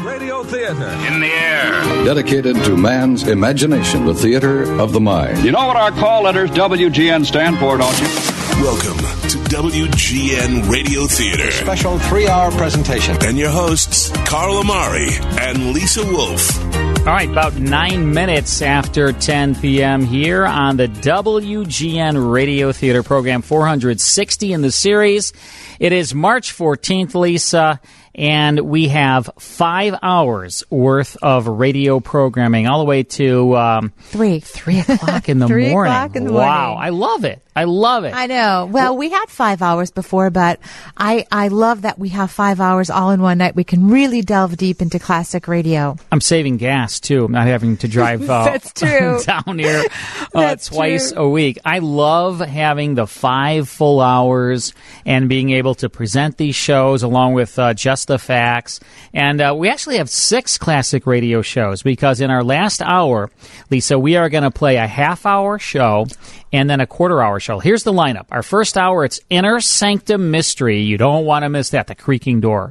Radio Theater. In the air. Dedicated to man's imagination, the theater of the mind. You know what our call letters WGN stand for, don't you? Welcome to WGN Radio Theater. Special 3-hour presentation. And your hosts, Carl Amari and Lisa Wolf. All right, about 9 minutes after 10 p.m. here on the WGN Radio Theater program, 460 in the series. It is March 14th, Lisa, and we have 5 hours worth of radio programming all the way to 3 o'clock in the 3 morning. o'clock in the Wow, morning. I love it. I love it. I know. Well, we had 5 hours before, but I love that we have 5 hours all in one night. We can really delve deep into classic radio. I'm saving gas, too. I'm not having to drive That's true. down here That's twice true. a week. I love having the 5 full hours and being able to present these shows along with Just the Facts. And we actually have 6 classic radio shows because in our last hour, Lisa, we are going to play a half-hour show and then a quarter-hour show. Here's the lineup. Our first hour, it's Inner Sanctum Mystery. You don't want to miss that. The creaking door.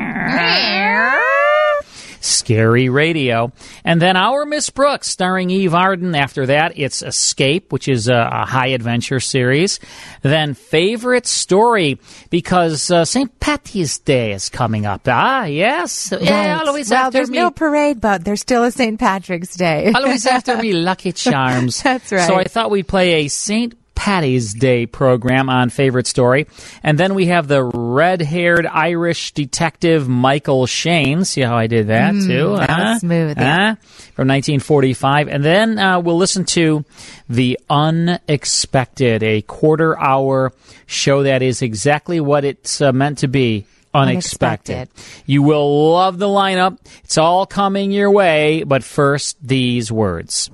Scary radio. And then Our Miss Brooks, starring Eve Arden. After that, it's Escape, which is a high-adventure series. Then Favorite Story, because St. Patty's Day is coming up. Ah, yes. Yeah, always Well, after there's me. no parade, but there's still a St. Patrick's Day. Always after me, Lucky Charms. That's right. So I thought we'd play a St. Patty's Day program on Favorite Story. And then we have the red-haired Irish detective Michael Shane. See how I did that, too? That was smooth. Yeah. From 1945. And then we'll listen to The Unexpected, a quarter-hour show that is exactly what it's meant to be. Unexpected. You will love the lineup. It's all coming your way. But first, these words.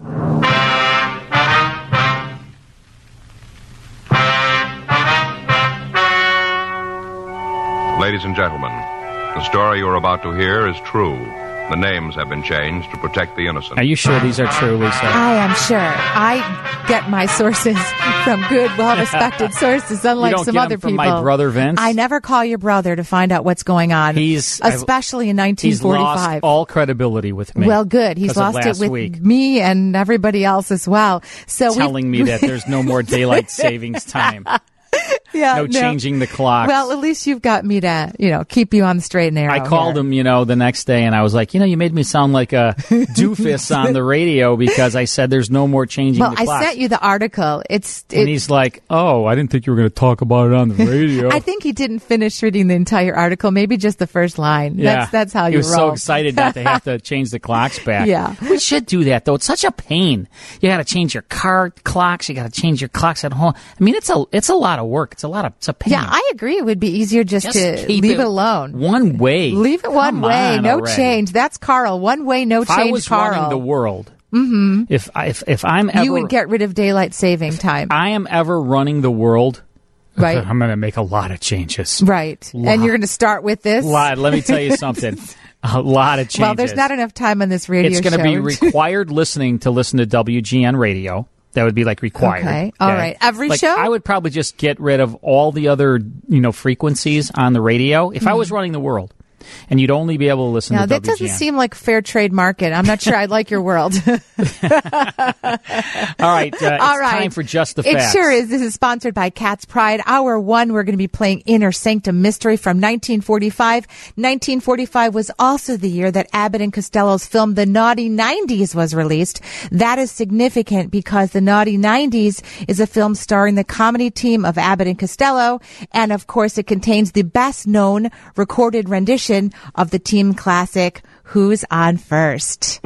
Ladies and gentlemen, the story you're about to hear is true. The names have been changed to protect the innocent. Are you sure these are true, Lisa? I am sure. I get my sources from good, well-respected sources, unlike you don't some get other them from people. my brother Vince? I never call your brother to find out what's going on, especially in 1945. He's lost all credibility with me. Well, good. He's lost it with me and everybody else as well. So telling me that there's no more daylight savings time. Yeah, no changing the clocks. Well, at least you've got me to, keep you on the straight and narrow. I called him, the next day, and I was like, you made me sound like a doofus on the radio because I said there's no more changing the clocks. Well, I sent you the article. And he's like, oh, I didn't think you were going to talk about it on the radio. I think he didn't finish reading the entire article, maybe just the first line. Yeah. That's how you roll. He was so excited not to have to change the clocks back. Yeah. We should do that, though. It's such a pain. You got to change your car clocks. You got to change your clocks at home. I mean, it's a lot of work. It's a pain. Yeah, I agree. It would be easier just to leave it alone. One way. Leave it one way. No change. That's Carl. One way, no change, Carl. If I was running the world, if I'm ever... You would get rid of daylight saving time. I am ever running the world... Right. I'm going to make a lot of changes. Right. And you're going to start with this? Let me tell you something. A lot of changes. Well, there's not enough time on this radio show. It's going to be required listening to listen to WGN radio. That would be required. Okay. All right. Every show? I would probably just get rid of all the other, frequencies on the radio if I was running the world. And you'd only be able to listen to WGN. Now, that doesn't seem like fair trade market. I'm not sure I'd like your world. All right. It's time for Just the Facts. It sure is. This is sponsored by Cat's Pride. Hour 1, we're going to be playing Inner Sanctum Mystery from 1945. 1945 was also the year that Abbott and Costello's film The Naughty 90s was released. That is significant because The Naughty 90s is a film starring the comedy team of Abbott and Costello. And, of course, it contains the best-known recorded rendition of the team classic, Who's on First?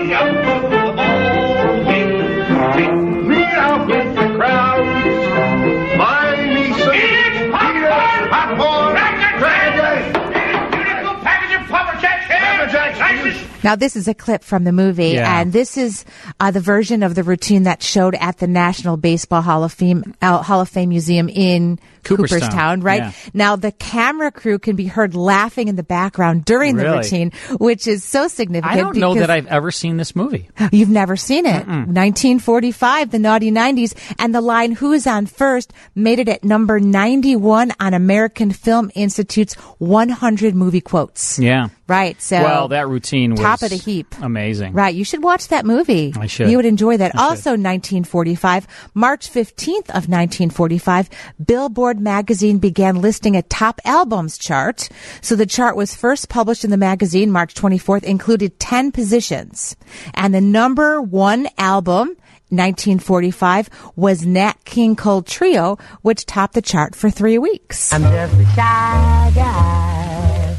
Now, this is a clip from the movie, and this is the version of the routine that showed at the National Baseball Hall of Fame Museum in Cooperstown, right? Yeah. Now, the camera crew can be heard laughing in the background during the routine, which is so significant. I don't know that I've ever seen this movie. You've never seen it. 1945, The Naughty 90s, and the line, Who's on First, made it at number 91 on American Film Institute's 100 movie quotes. Yeah. Right. So well, that routine was top of the heap. Amazing. Right. You should watch that movie. I should. You would enjoy that. Also, 1945, March 15th of 1945, Billboard magazine began listing a top albums chart. So the chart was first published in the magazine March 24th, included 10 positions. And the number one album 1945 was Nat King Cole Trio, which topped the chart for 3 weeks. I'm just a shy guy.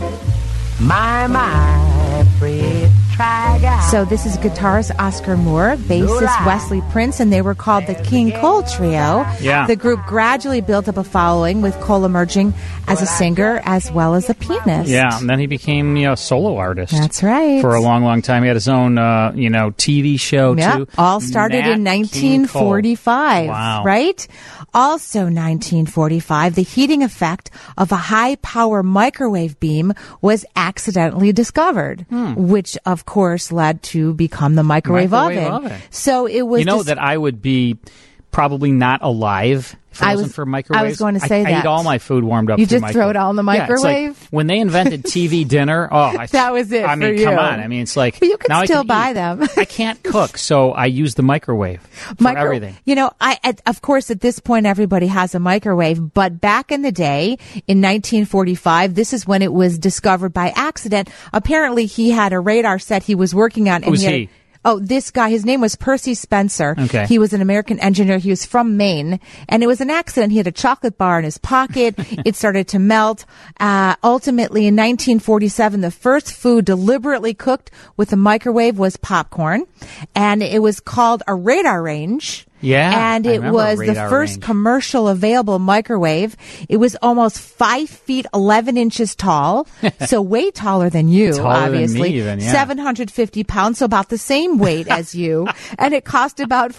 My, pretty try guy. So this is guitarist Oscar Moore, bassist Wesley Prince, and they were called the King Cole Trio. Yeah. The group gradually built up a following, with Cole emerging as a singer as well as a pianist. Yeah, and then he became a solo artist. That's right. For a long, long time. He had his own, TV show, too. All started in 1945. Wow. Right? Also 1945, the heating effect of a high-power microwave beam was accidentally discovered, which, of course, led to become the microwave oven. So it was... that I would be probably not alive if it wasn't for microwaves. I was going to say that. I eat all my food warmed up. You through just throw it all in the microwave? Yeah, it's like when they invented TV dinner, that was it. I mean, for you. come on. I mean, it's like... But you can now still I can buy eat. them. I can't cook, so I use the microwave for everything. Of course, at this point, everybody has a microwave, but back in the day, in 1945, this is when it was discovered by accident. Apparently, he had a radar set he was working on. Who's he? This guy, his name was Percy Spencer. Okay. He was an American engineer. He was from Maine, and it was an accident. He had a chocolate bar in his pocket. It started to melt. Ultimately, in 1947, the first food deliberately cooked with a microwave was popcorn, and it was called a radar range. Yeah, and it was the first commercial available microwave. It was almost 5 feet 11 inches tall, so way taller than you, obviously. Than me even, yeah. 750 pounds, so about the same weight as you, and it cost about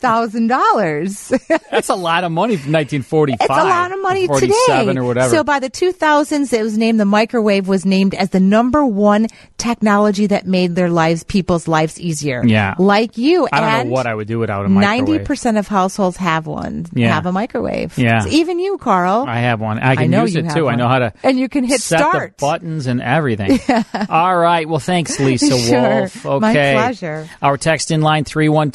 $5,000. That's a lot of money from 1945. It's a lot of money today. 47 or whatever. So by the 2000s, it was named, the microwave was named as the number one technology that made people's lives easier. Yeah. Like you. I don't know what I would do without a microwave. 90% of households have one. Yeah. Have a microwave. Yeah. So even you, Carl. I have one. I can use it too. One. I know how to. And you can hit set start. the buttons and everything. Yeah. All right. Well, thanks, Lisa Sure. Wolf. Okay. My pleasure. Our text in line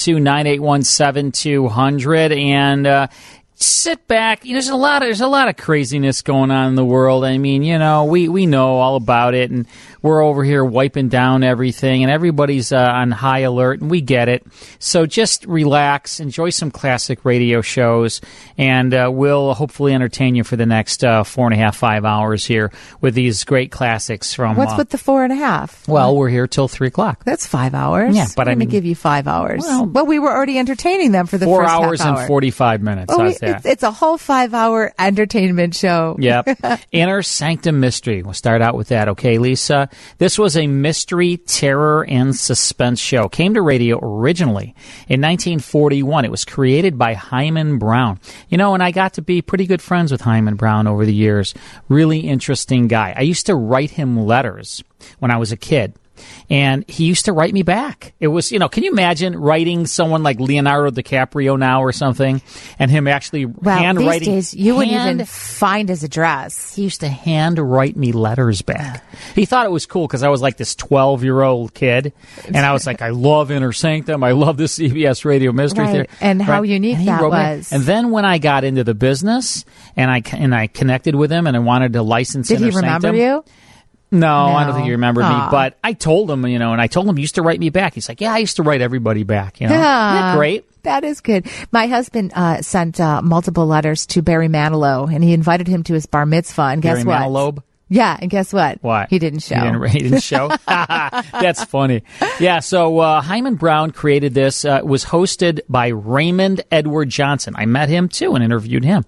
312-981-7200 and sit back. There's a lot of craziness going on in the world. I mean, we know all about it, and we're over here wiping down everything, and everybody's on high alert, and we get it. So just relax, enjoy some classic radio shows, and we'll hopefully entertain you for the next 4.5, 5 hours here with these great classics from... What's with the 4.5? Well, we're here till 3 o'clock. That's 5 hours. Yeah, but I'm going to give you 5 hours. Well, we were already entertaining them for the 4 first half hours hour. and 45 minutes. It's a whole 5-hour entertainment show. Yep. Inner Sanctum Mystery. We'll start out with that, okay, Lisa? This was a mystery, terror, and suspense show. Came to radio originally in 1941. It was created by Hyman Brown. And I got to be pretty good friends with Hyman Brown over the years. Really interesting guy. I used to write him letters when I was a kid. And he used to write me back. It was, can you imagine writing someone like Leonardo DiCaprio now or something, and him actually handwriting? These days, you wouldn't even find his address. He used to hand write me letters back. He thought it was cool because I was like this 12-year-old kid, and I was like, I love Inner Sanctum. I love this CBS Radio Mystery Theater. And how unique that was. And then when I got into the business, and I connected with him, and I wanted to license Inner Sanctum. Did he remember you? No, I don't think he remembered me, but I told him, and I told him he used to write me back. He's like, yeah, I used to write everybody back, Yeah, great. That is good. My husband sent multiple letters to Barry Manilow, and he invited him to his bar mitzvah, and guess what? Barry Manilow? Yeah, and guess what? What? He didn't show. He didn't show? That's funny. Yeah, so Hyman Brown created this. It was hosted by Raymond Edward Johnson. I met him, too, and interviewed him.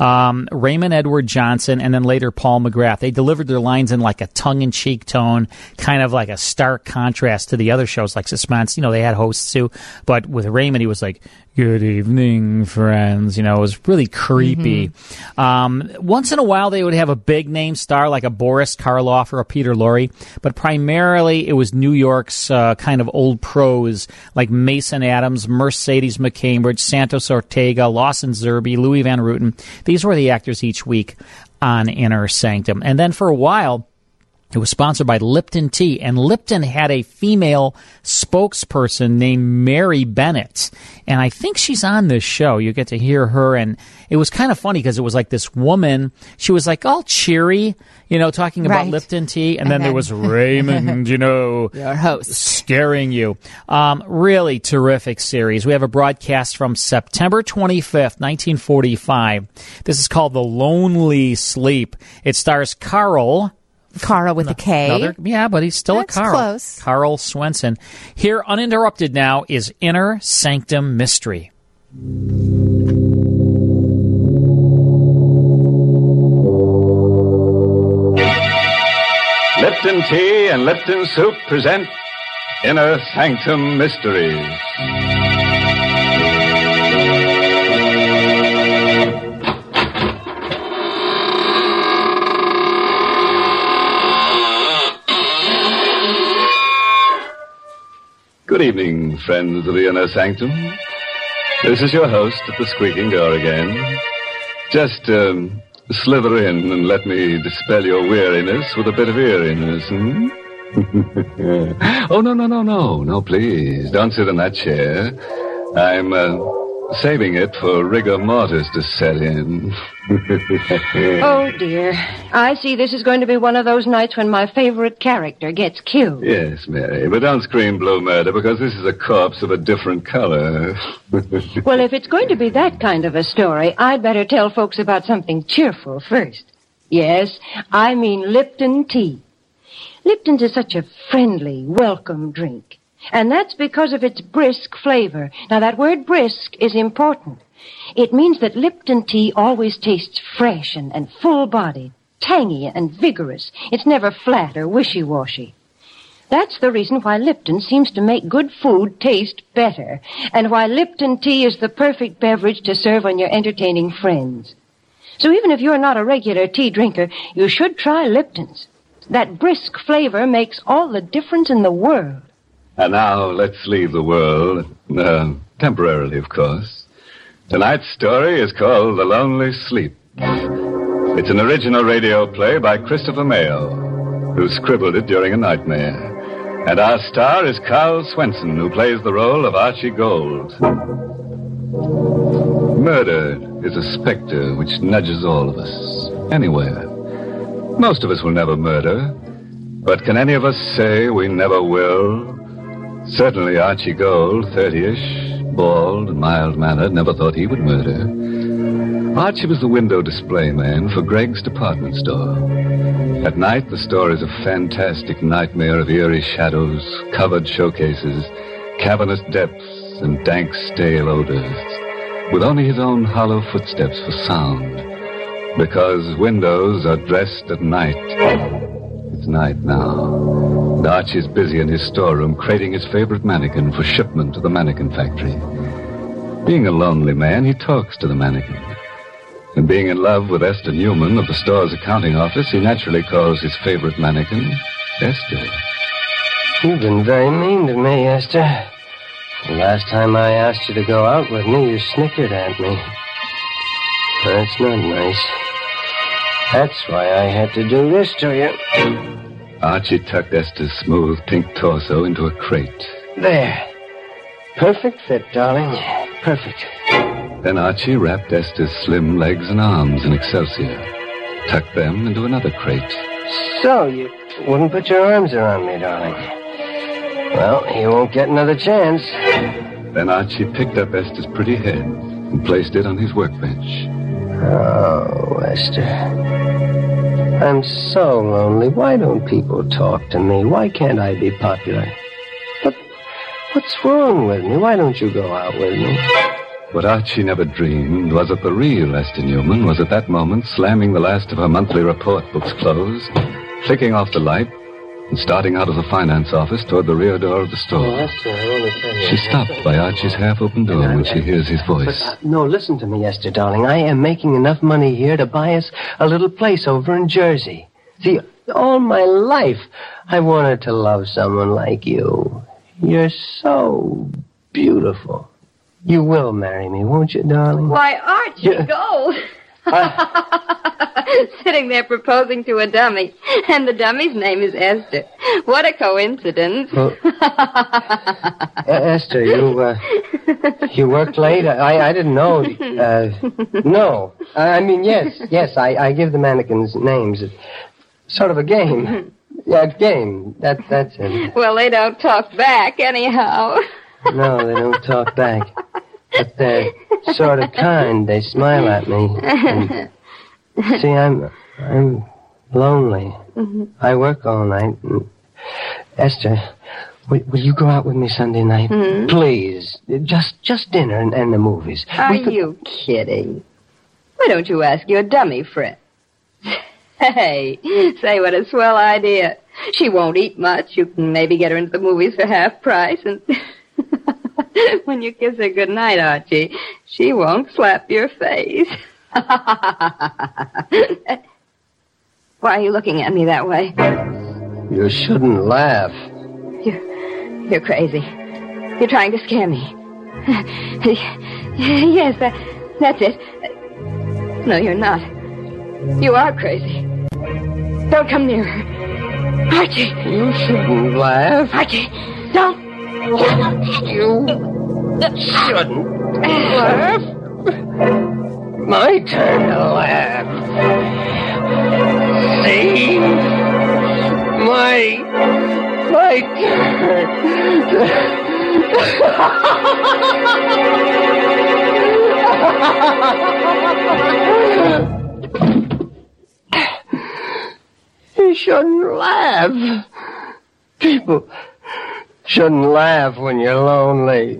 Raymond Edward Johnson, and then later Paul McGrath. They delivered their lines in like a tongue-in-cheek tone, kind of like a stark contrast to the other shows like Suspense. They had hosts, too. But with Raymond, he was like, good evening, friends. It was really creepy. Mm-hmm. Once in a while, they would have a big-name star like a Boris Karloff or a Peter Lorre, but primarily it was New York's kind of old pros like Mason Adams, Mercedes McCambridge, Santos Ortega, Lawson Zerbe, Louis Van Ruten. These were the actors each week on Inner Sanctum. And then for a while, It was sponsored by Lipton Tea, and Lipton had a female spokesperson named Mary Bennett. And I think she's on this show. You get to hear her, and it was kind of funny because it was like this woman. She was like all cheery, talking about Lipton Tea, and then there was Raymond, your host, scaring you. Really terrific series. We have a broadcast from September 25th, 1945. This is called The Lonely Sleep. It stars Carl with a K. But he's still a Carl. Close. Carl Swenson. Here, uninterrupted now, is Inner Sanctum Mystery. Lipton Tea and Lipton Soup present Inner Sanctum Mysteries. Good evening, friends of the Inner Sanctum. This is your host at the squeaking door again. Just slither in and let me dispel your weariness with a bit of eeriness, Oh, no, please. Don't sit in that chair. I'm saving it for rigor mortis to set in. Oh, dear. I see this is going to be one of those nights when my favorite character gets killed. Yes, Mary, but don't scream blue murder, because this is a corpse of a different color. Well, if it's going to be that kind of a story, I'd better tell folks about something cheerful first. Yes, I mean Lipton Tea. Lipton's is such a friendly, welcome drink. And that's because of its brisk flavor. Now, that word brisk is important. It means that Lipton tea always tastes fresh and full-bodied, tangy and vigorous. It's never flat or wishy-washy. That's the reason why Lipton seems to make good food taste better, and why Lipton tea is the perfect beverage to serve when you're entertaining friends. So even if you're not a regular tea drinker, you should try Lipton's. That brisk flavor makes all the difference in the world. And now let's leave the world, temporarily, of course. Tonight's story is called The Lonely Sleep. It's an original radio play by Christopher Mayo, who scribbled it during a nightmare. And our star is Carl Swenson, who plays the role of Archie Gold. Murder is a specter which nudges all of us, anywhere. Most of us will never murder, but can any of us say we never will? Certainly Archie Gold, 30-ish, bald and mild-mannered, never thought he would murder. Archie was the window display man for Greg's department store. At night, the store is a fantastic nightmare of eerie shadows, covered showcases, cavernous depths, and dank, stale odors, with only his own hollow footsteps for sound, because windows are dressed at night. It's night now. And Archie's busy in his storeroom crating his favorite mannequin for shipment to the mannequin factory. Being a lonely man, he talks to the mannequin. And being in love with Esther Newman of the store's accounting office, he naturally calls his favorite mannequin Esther. You've been very mean to me, Esther. The last time I asked you to go out with me, you snickered at me. That's not nice. That's why I had to do this to you. Archie tucked Esther's smooth pink torso into a crate. There. Perfect fit, darling. Perfect. Then Archie wrapped Esther's slim legs and arms in excelsior, tucked them into another crate. So, you wouldn't put your arms around me, darling. Well, you won't get another chance. Then Archie picked up Esther's pretty head and placed it on his workbench. Oh, Esther. I'm so lonely. Why don't people talk to me? Why can't I be popular? But what's wrong with me? Why don't you go out with me? What Archie never dreamed was that the real Esther Newman was at that moment slamming the last of her monthly report books closed, flicking off the light, and starting out of the finance office toward the rear door of the store. Oh, Esther, I want to tell you. She stopped by Archie's half-open door when she hears his voice. But, no, listen to me, Esther, darling. I am making enough money here to buy us a little place over in Jersey. See, all my life, I wanted to love someone like you. You're so beautiful. You will marry me, won't you, darling? Why, Archie, Gold. Sitting there proposing to a dummy. And the dummy's name is Esther. What a coincidence. Well, Esther, you worked late? I didn't know. No. I mean, yes, I give the mannequins names. It's sort of a game. Yeah, game. That's it. Well, they don't talk back anyhow. No, they don't talk back. But they're sort of kind. They smile at me. And, see, I'm lonely. Mm-hmm. I work all night. Esther, will you go out with me Sunday night? Mm-hmm. Please. Just dinner and the movies. Are you kidding? Why don't you ask your dummy friend? Hey, say what a swell idea. She won't eat much. You can maybe get her into the movies for half price and... When you kiss her goodnight, Archie, she won't slap your face. Why are you looking at me that way? You shouldn't laugh. You're crazy. You're trying to scare me. Yes, that's it. No, you're not. You are crazy. Don't come near her. Archie! You shouldn't laugh. Archie, don't! You shouldn't laugh. My turn to laugh. See? My turn. You shouldn't laugh. People shouldn't laugh when you're lonely.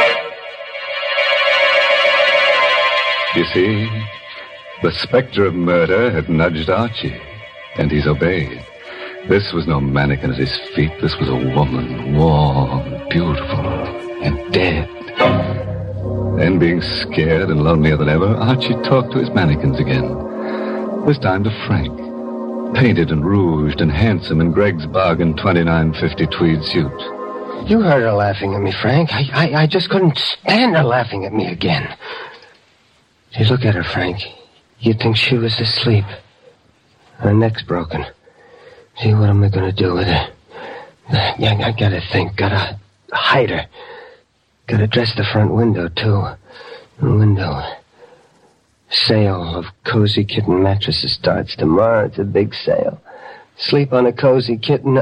You see, the specter of murder had nudged Archie, and he's obeyed. This was no mannequin at his feet. This was a woman, warm, beautiful, and dead. Then, being scared and lonelier than ever, Archie talked to his mannequins again. This time to Frank, painted and rouged and handsome in Greg's bargain $29.50 tweed suit. You heard her laughing at me, Frank. I just couldn't stand her laughing at me again. You look at her, Frank. You'd think she was asleep. Her neck's broken. See, what am I going to do with her? Yeah, I gotta think. Gotta hide her. Gotta dress the front window, too. The window. Sale of Cozy Kitten mattresses starts tomorrow. It's a big sale. Sleep on a Cozy Kitten.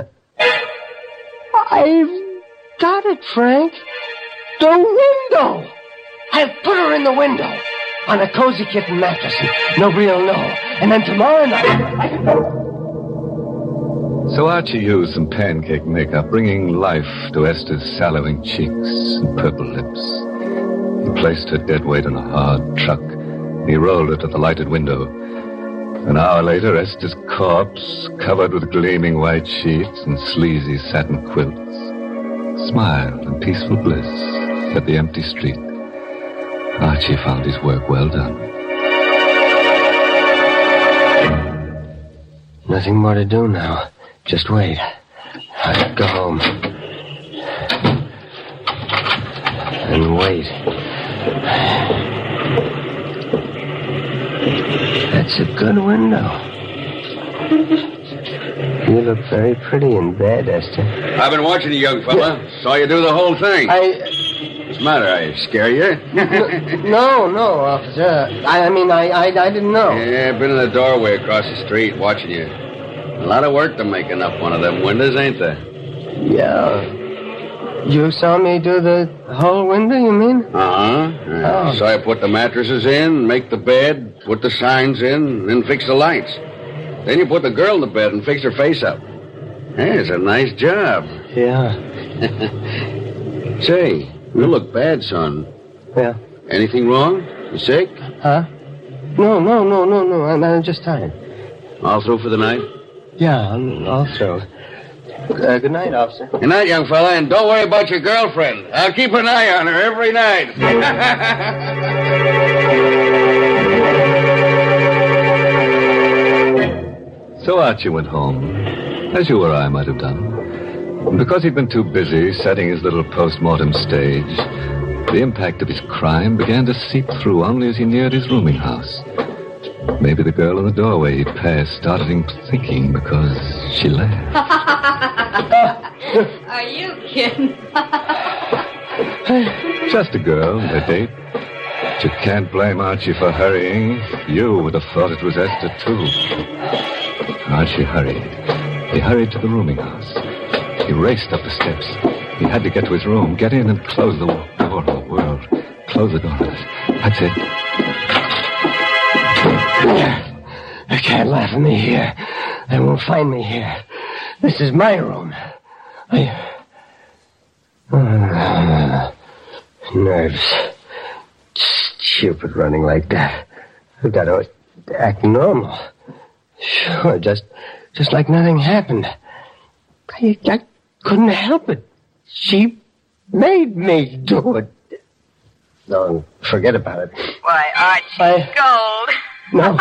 I've got it, Frank. The window. I've put her in the window on a Cozy Kitten mattress. Nobody will know. And then tomorrow night... So Archie used some pancake makeup, bringing life to Esther's sallowing cheeks and purple lips. He placed her dead weight on a hard truck. He rolled her to the lighted window. An hour later, Esther's corpse, covered with gleaming white sheets and sleazy satin quilts, smiled in peaceful bliss at the empty street. Archie found his work well done. Nothing more to do now. Just wait. I'll go home. And wait. That's a good window. You look very pretty in bed, Esther. I've been watching you, young fella. Saw you do the whole thing. What's the matter? I scare you? No, officer. I didn't know. Yeah, I've been in the doorway across the street watching you. A lot of work to making up one of them windows, ain't there? Yeah. You saw me do the whole window, you mean? Uh-huh. So I put the mattresses in, make the bed, put the signs in, then fix the lights. Then you put the girl in the bed and fix her face up. Hey, it's a nice job. Yeah. Say, you look bad, son. Yeah. Anything wrong? You sick? Huh? No. I'm just tired. All through for the night? Yeah, I'm all through. Good night, officer. Good night, young fella, and don't worry about your girlfriend. I'll keep an eye on her every night. So Archie went home, as you or I might have done. And because he'd been too busy setting his little post-mortem stage, the impact of his crime began to seep through only as he neared his rooming house. Maybe the girl in the doorway he passed started him thinking because she laughed. Are you kidding? Just a girl, a date. But you can't blame Archie for hurrying. You would have thought it was Esther, too. Archie hurried. He hurried to the rooming house. He raced up the steps. He had to get to his room, get in and close the door of the world. Close the door. That's it. They can't laugh at me here. They won't find me here. This is my room. Nerves. Stupid running like that. I've got to act normal. Sure, just like nothing happened. I couldn't help it. She made me do it. No, forget about it. Why, Archie Gold. No,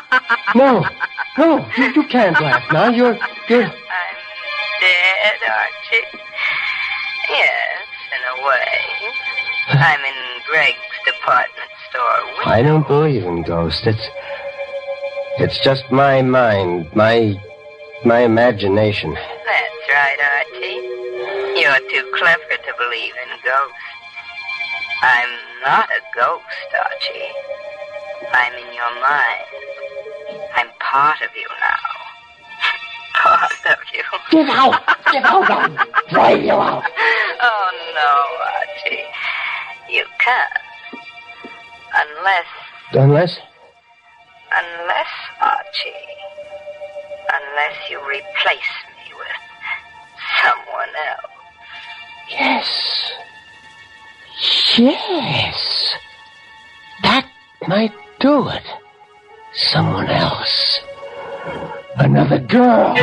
you can't laugh now. You're... I'm dead, Archie. Yes, in a way. I'm in Greg's department store window. I don't believe in ghosts. It's just my mind, my imagination. That's right, Archie. You're too clever to believe in ghosts. I'm not a ghost, Archie. I'm in your mind. I'm part of you now. Part of you. Get out! I'll drive you out. Oh, no, Archie. You can't. Unless, Archie. Unless you replace me with someone else. Yes. That might do it. Someone else. Another girl.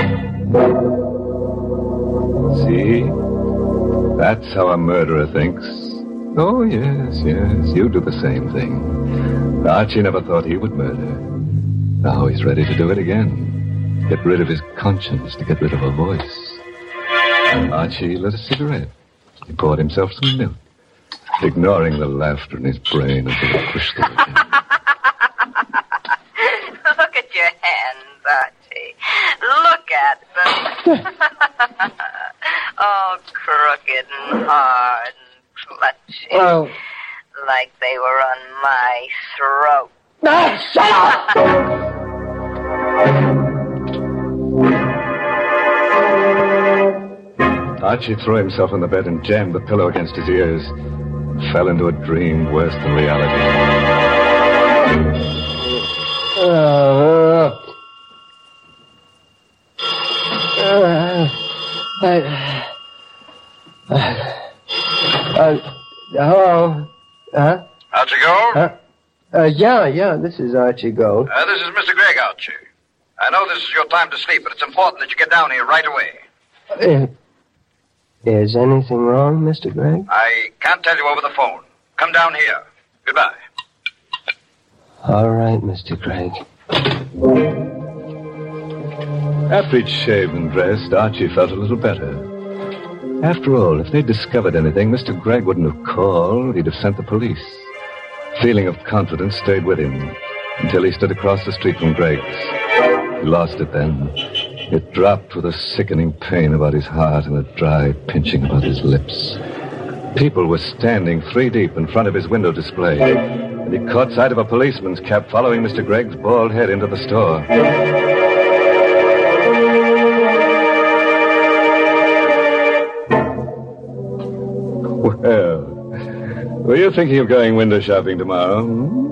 See? That's how a murderer thinks. Oh, yes, you do the same thing. Archie never thought he would murder. Now he's ready to do it again. Get rid of his conscience to get rid of a voice. Archie lit a cigarette. He poured himself some milk, ignoring the laughter in his brain until it pushed through again. Look at your hands, Archie. Look at them. All crooked and hard and clutching. Oh. Like they were on my throat. Shut up! Archie threw himself on the bed and jammed the pillow against his ears. Fell into a dream worse than reality. Hello? Huh? Archie Gold? Yeah, this is Archie Gold. This is Mr. Gregg, Archie. I know this is your time to sleep, but it's important that you get down here right away. Is anything wrong, Mr. Gregg? I can't tell you over the phone. Come down here. Goodbye. All right, Mr. Gregg. After he'd shaved and dressed, Archie felt a little better. After all, if they'd discovered anything, Mr. Gregg wouldn't have called. He'd have sent the police. Feeling of confidence stayed with him until he stood across the street from Gregg's. He lost it then. It dropped with a sickening pain about his heart and a dry pinching about his lips. People were standing 3 deep in front of his window display, and he caught sight of a policeman's cap following Mr. Gregg's bald head into the store. Well, were you thinking of going window shopping tomorrow?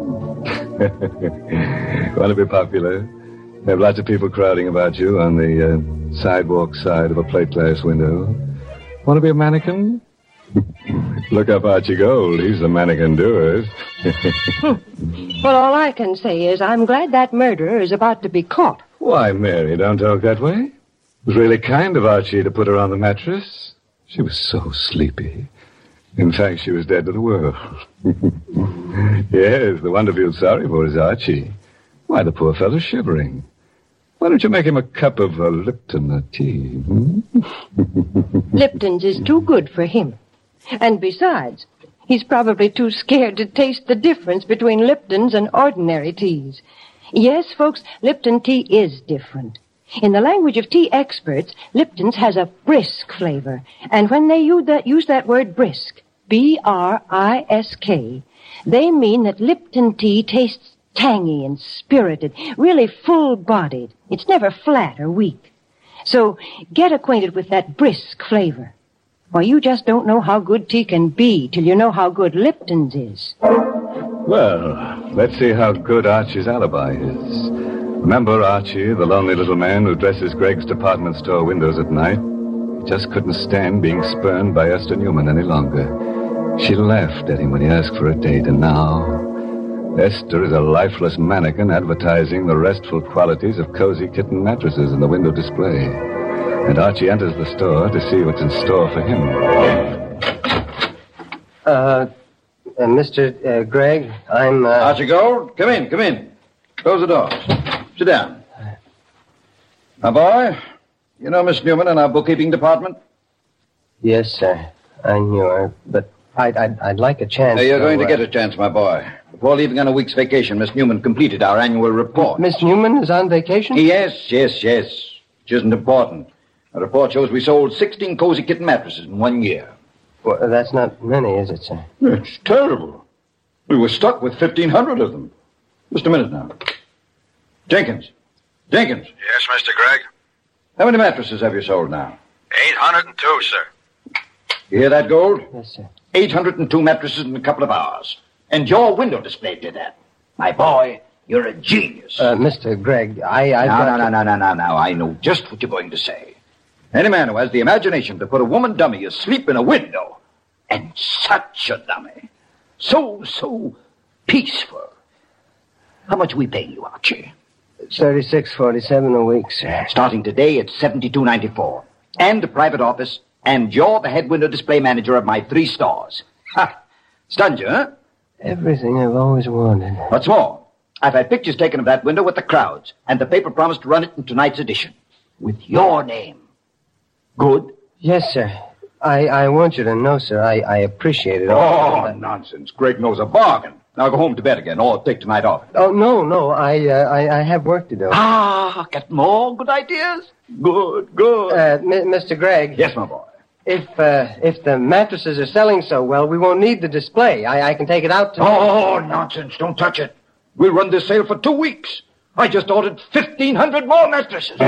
Want to be popular? Have lots of people crowding about you on the sidewalk side of a plate glass window. Want to be a mannequin? Look up Archie Gold. He's the mannequin doer. Well, all I can say is I'm glad that murderer is about to be caught. Why, Mary, don't talk that way. It was really kind of Archie to put her on the mattress. She was so sleepy. In fact, she was dead to the world. Yes, the one to feel sorry for is Archie. Why, the poor fellow's shivering. Why don't you make him a cup of Lipton tea? Lipton's is too good for him. And besides, he's probably too scared to taste the difference between Lipton's and ordinary teas. Yes, folks, Lipton tea is different. In the language of tea experts, Lipton's has a brisk flavor. And when they use that word brisk, B-R-I-S-K, they mean that Lipton tea tastes tangy and spirited, really full-bodied. It's never flat or weak. So get acquainted with that brisk flavor. Why, you just don't know how good tea can be till you know how good Lipton's is. Well, let's see how good Archie's alibi is. Remember Archie, the lonely little man who dresses Greg's department store windows at night? He just couldn't stand being spurned by Esther Newman any longer. She laughed at him when he asked for a date, and now Esther is a lifeless mannequin advertising the restful qualities of Cozy Kitten mattresses in the window display. And Archie enters the store to see what's in store for him. Mr. Gregg, I'm, Archie Gold, come in. Close the doors. Sit down. Now, boy, you know Miss Newman in our bookkeeping department? Yes, sir. I knew her, but I'd like a chance. You're going to get a chance, my boy. Before leaving on a week's vacation, Miss Newman completed our annual report. Miss Newman is on vacation? Yes. Which isn't important. The report shows we sold 16 Cozy Kitten mattresses in 1 year. Well, that's not many, is it, sir? It's terrible. We were stuck with 1,500 of them. Just a minute now. Jenkins. Yes, Mr. Gregg? How many mattresses have you sold now? 802, sir. You hear that, Gold? Yes, sir. 802 mattresses in a couple of hours. And your window display did that. My boy, you're a genius. Mr. Gregg, No. I know just what you're going to say. Any man who has the imagination to put a woman dummy asleep in a window, and such a dummy, so peaceful. How much are we paying you, Archie? $36.47 a week, sir. Starting today, it's $72.94. And a private office, and you're the head window display manager of my 3 stores. Ha! Stunned you, huh? Everything I've always wanted. What's more, I've had pictures taken of that window with the crowds, and the paper promised to run it in tonight's edition. With your name. Good? Yes, sir. I want you to know, sir, I appreciate it all. Oh, nonsense. Greg knows a bargain. Now go home to bed again, or take tonight off. Oh, no. I have work to do. Get more good ideas? Good. Mr. Gregg. Yes, my boy. If the mattresses are selling so well, we won't need the display. I can take it out to... Oh, nonsense. Don't touch it. We'll run this sale for 2 weeks. I just ordered 1,500 more mattresses.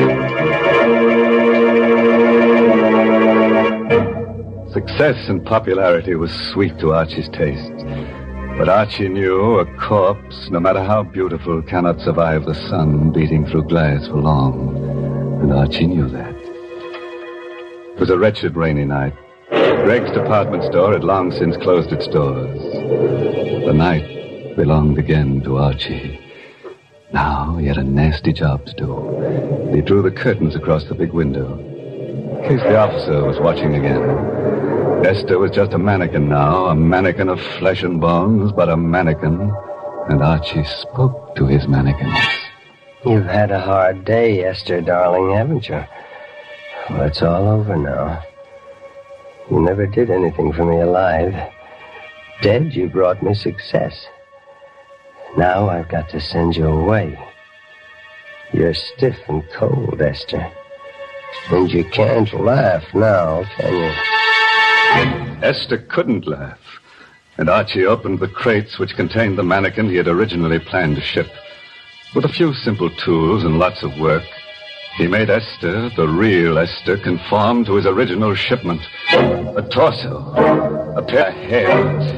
Success and popularity was sweet to Archie's taste. But Archie knew a corpse, no matter how beautiful, cannot survive the sun beating through glass for long. And Archie knew that. It was a wretched rainy night. Greg's department store had long since closed its doors. The night belonged again to Archie. Now he had a nasty job to do. He drew the curtains across the big window, in case the officer was watching again. Esther was just a mannequin now, a mannequin of flesh and bones, but a mannequin. And Archie spoke to his mannequins. You've had a hard day, Esther, darling, haven't you? Well, it's all over now. You never did anything for me alive. Dead, you brought me success. Now I've got to send you away. You're stiff and cold, Esther. And you can't laugh now, can you? Esther couldn't laugh. And Archie opened the crates which contained the mannequin he had originally planned to ship. With a few simple tools and lots of work, he made Esther, the real Esther, conform to his original shipment. A torso, a pair of hands.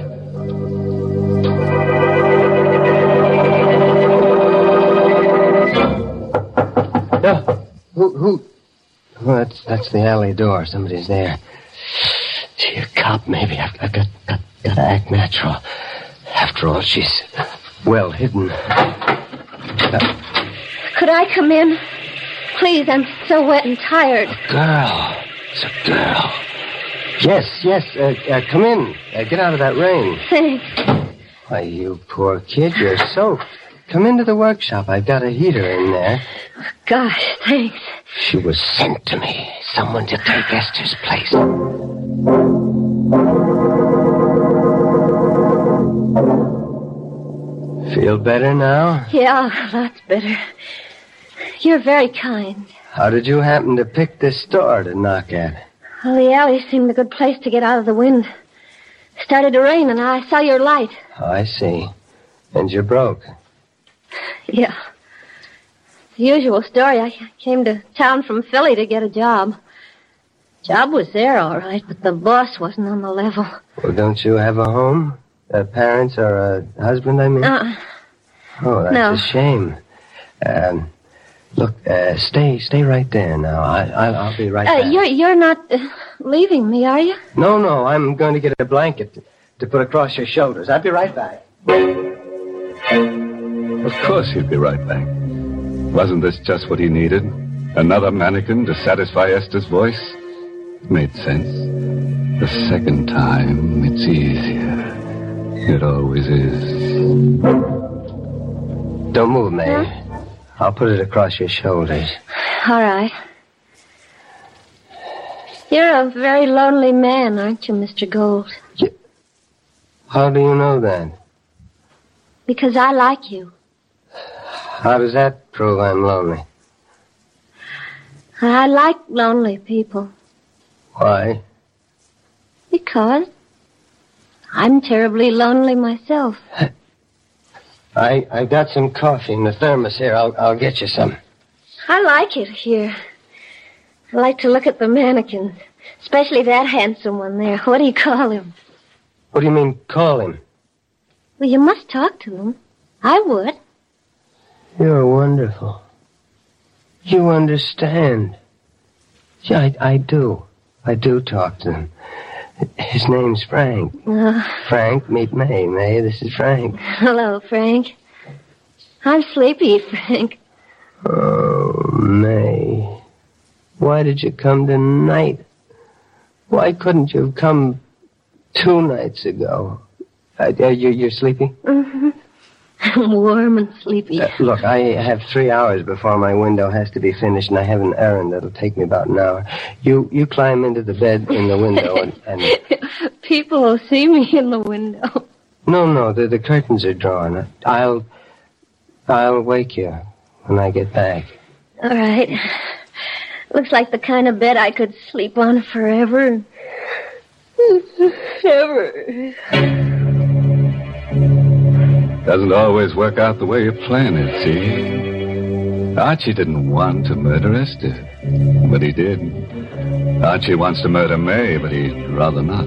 Who? Oh, that's the alley door. Somebody's there. Gee, a cop, maybe. I've got to act natural. After all, she's well hidden. Could I come in? Please, I'm so wet and tired. Girl. It's a girl. Yes. Come in. Get out of that rain. Thanks. Why, you poor kid, you're soaked. Come into the workshop. I've got a heater in there. Gosh, thanks. She was sent to me. Someone to take Esther's place. Feel better now? Yeah, lots better. You're very kind. How did you happen to pick this store to knock at? Well, the alley seemed a good place to get out of the wind. It started to rain, and I saw your light. Oh, I see. And you're broke. Yeah. The usual story. I came to town from Philly to get a job. Job was there, all right, but the boss wasn't on the level. Well, don't you have a home? Parents or a husband, I mean? Oh, that's no. a shame. Look, stay right there now. I'll be right back. You're not leaving me, are you? No, I'm going to get a blanket to put across your shoulders. I'll be right back. Of course he'd be right back. Wasn't this just what he needed? Another mannequin to satisfy Esther's voice? Made sense. The second time, it's easier. It always is. Don't move, May. Huh? I'll put it across your shoulders. All right. You're a very lonely man, aren't you, Mr. Gold? How do you know that? Because I like you. How does that prove I'm lonely? I like lonely people. Why? Because I'm terribly lonely myself. I got some coffee in the thermos here. I'll get you some. I like it here. I like to look at the mannequins, especially that handsome one there. What do you call him? What do you mean, call him? Well, you must talk to him. I would. You're wonderful. You understand. Yeah, I do. I do talk to him. His name's Frank. Frank, meet May. May, this is Frank. Hello, Frank. I'm sleepy, Frank. Oh, May. Why did you come tonight? Why couldn't you have come 2 nights ago? You're sleepy? Mm-hmm. I'm warm and sleepy. Look, I have 3 hours before my window has to be finished, and I have an errand that'll take me about an hour. You climb into the bed in the window and... People will see me in the window. No, the curtains are drawn. I'll wake you when I get back. All right. Looks like the kind of bed I could sleep on forever. Ever. Doesn't always work out the way you plan it, see? Archie didn't want to murder Esther, but he did. Archie wants to murder May, but he'd rather not.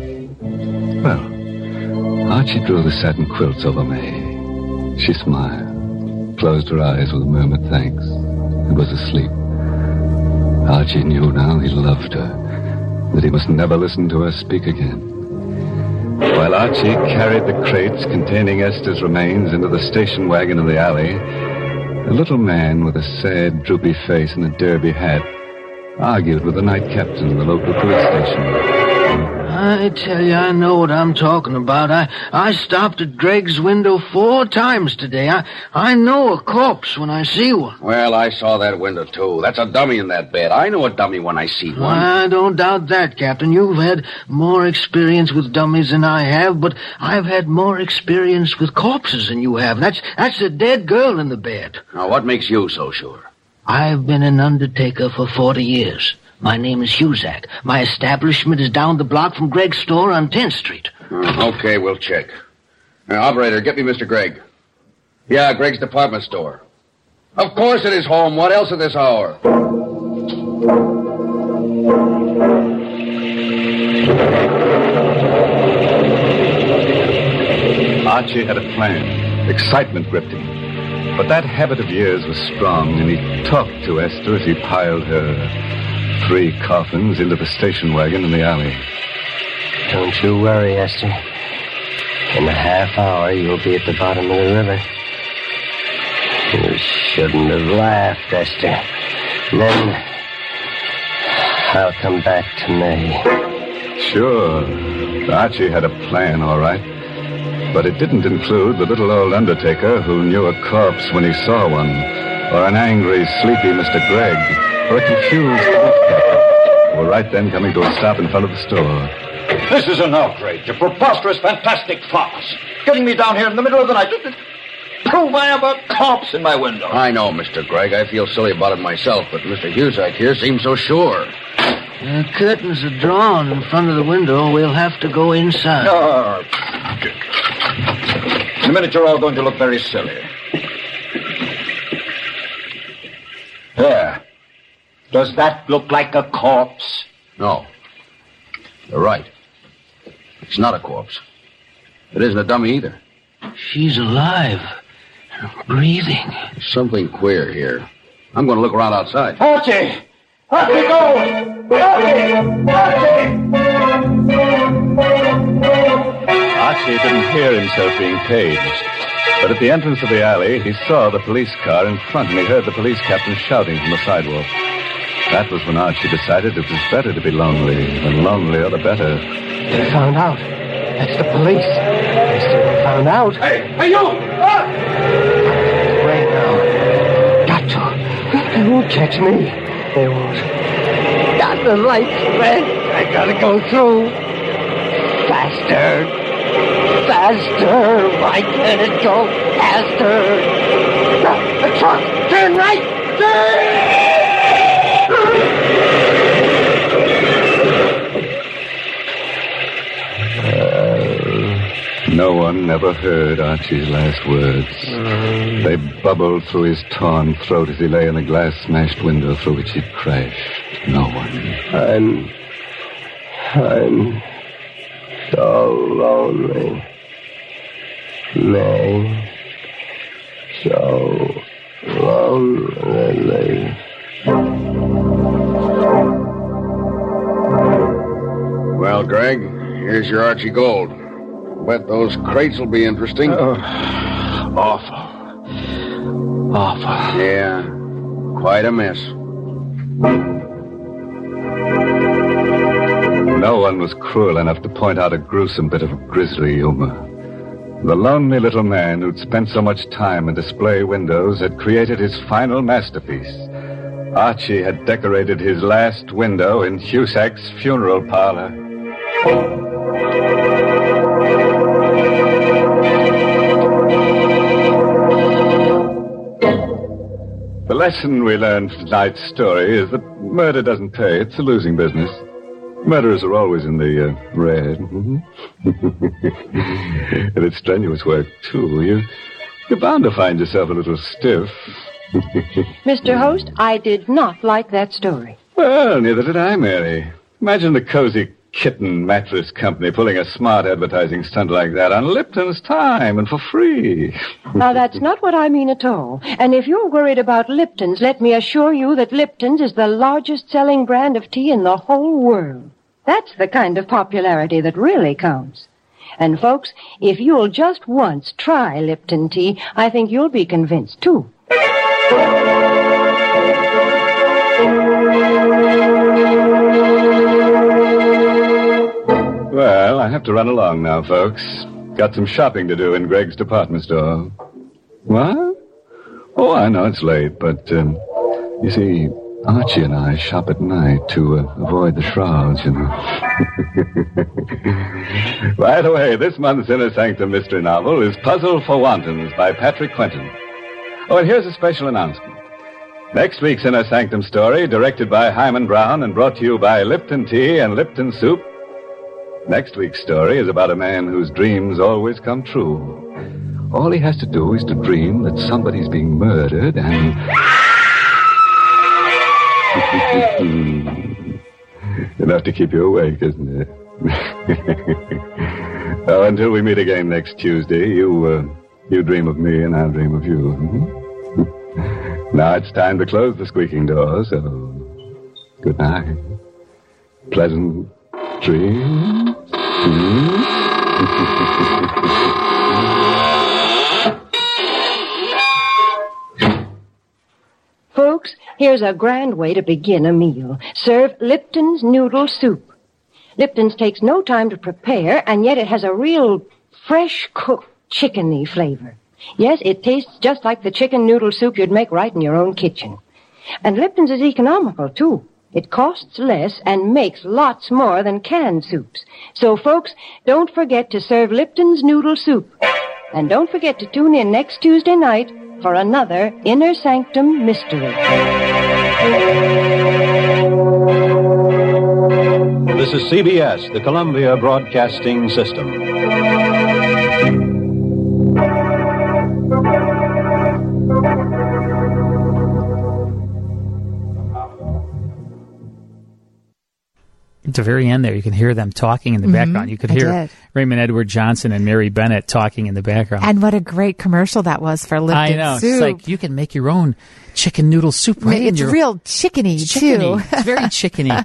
Well, Archie drew the satin quilts over May. She smiled, closed her eyes with a murmured thanks, and was asleep. Archie knew now he loved her, that he must never listen to her speak again. While Archie carried the crates containing Esther's remains into the station wagon in the alley, a little man with a sad, droopy face and a derby hat argued with the night captain in the local police station. I tell you, I know what I'm talking about. I stopped at Greg's window 4 times today. I know a corpse when I see one. Well, I saw that window, too. That's a dummy in that bed. I know a dummy when I see one. I don't doubt that, Captain. You've had more experience with dummies than I have, but I've had more experience with corpses than you have. That's a dead girl in the bed. Now, what makes you so sure? I've been an undertaker for 40 years. My name is Huzak. My establishment is down the block from Greg's store on 10th Street. Okay, we'll check. Now, operator, get me Mr. Gregg. Yeah, Greg's department store. Of course it is home. What else at this hour? Archie had a plan. Excitement gripped him. But that habit of years was strong, and he talked to Esther as he piled her 3 coffins into the station wagon in the alley. Don't you worry, Esther. In a half hour, you'll be at the bottom of the river. You shouldn't have laughed, Esther. And then I'll come back to May. Sure. Archie had a plan, all right. But it didn't include the little old undertaker who knew a corpse when he saw one, or an angry, sleepy Mr. Gregg, or a confused police captain, who were right then coming to a stop in front of the store. This is an outrage, a preposterous, fantastic farce. Getting me down here in the middle of the night. prove I have a corpse in my window. I know, Mr. Gregg. I feel silly about it myself, but Mr. Husak here seems so sure. The curtains are drawn in front of the window. We'll have to go inside. No. In a minute, you're all going to look very silly. There. Does that look like a corpse? No. You're right. It's not a corpse. It isn't a dummy either. She's alive. Breathing. Something queer here. I'm going to look around outside. Archie! Archie, go! Archie didn't hear himself being paged. But at the entrance of the alley, he saw the police car in front, and he heard the police captain shouting from the sidewalk. That was when Archie decided it was better to be lonely. The lonelier, the better. They found out. That's the police. They said they found out. Hey, you! Right now. Got to. They won't catch me. They won't. Got the lights red. I gotta go through. Faster. Faster. Why can't it go faster? The truck. Turn right. Turn! No one ever heard Archie's last words. They bubbled through his torn throat as he lay in the glass-smashed window through which he'd crashed. No one. I'm so lonely. May. So lonely. Well, Greg, here's your Archie Gold. Bet those crates will be interesting. Awful. Yeah, quite a mess. No one was cruel enough to point out a gruesome bit of grisly humor. The lonely little man who'd spent so much time in display windows had created his final masterpiece. Archie had decorated his last window in Husak's funeral parlor. The lesson we learned from tonight's story is that murder doesn't pay. It's a losing business. Murderers are always in the red. And it's strenuous work, too. You're bound to find yourself a little stiff. Mr. Host, I did not like that story. Well, neither did I, Mary. Imagine the Cozy Kitten Mattress Company pulling a smart advertising stunt like that on Lipton's time and for free. Now, that's not what I mean at all. And if you're worried about Lipton's, let me assure you that Lipton's is the largest selling brand of tea in the whole world. That's the kind of popularity that really counts. And, folks, if you'll just once try Lipton tea, I think you'll be convinced, too. Well, I have to run along now, folks. Got some shopping to do in Greg's department store. What? Oh, I know it's late, but, you see, Archie and I shop at night to avoid the shrouds, you know. By the way, this month's Inner Sanctum mystery novel is Puzzle for Wantons by Patrick Quentin. Oh, and here's a special announcement. Next week's Inner Sanctum story, directed by Hyman Brown and brought to you by Lipton Tea and Lipton Soup. Next week's story is about a man whose dreams always come true. All he has to do is to dream that somebody's being murdered and... Enough to keep you awake, isn't it? Oh, until we meet again next Tuesday, you dream of me and I'll dream of you. Now it's time to close the squeaking door, so good night. Pleasant dreams. Folks, here's a grand way to begin a meal. Serve Lipton's noodle soup. Lipton's takes no time to prepare, and yet it has a real fresh-cooked chickeny flavor. Yes, it tastes just like the chicken noodle soup you'd make right in your own kitchen. And Lipton's is economical, too. It costs less and makes lots more than canned soups. So, folks, don't forget to serve Lipton's noodle soup. And don't forget to tune in next Tuesday night for another Inner Sanctum Mystery. This is CBS, the Columbia Broadcasting System. At the very end there, you can hear them talking in the background. You could hear Raymond Edward Johnson and Mary Bennett talking in the background. And what a great commercial that was for Lipton I know. Soup. It's like you can make your own chicken noodle soup, right? It's real chickeny, too. It's very chickeny.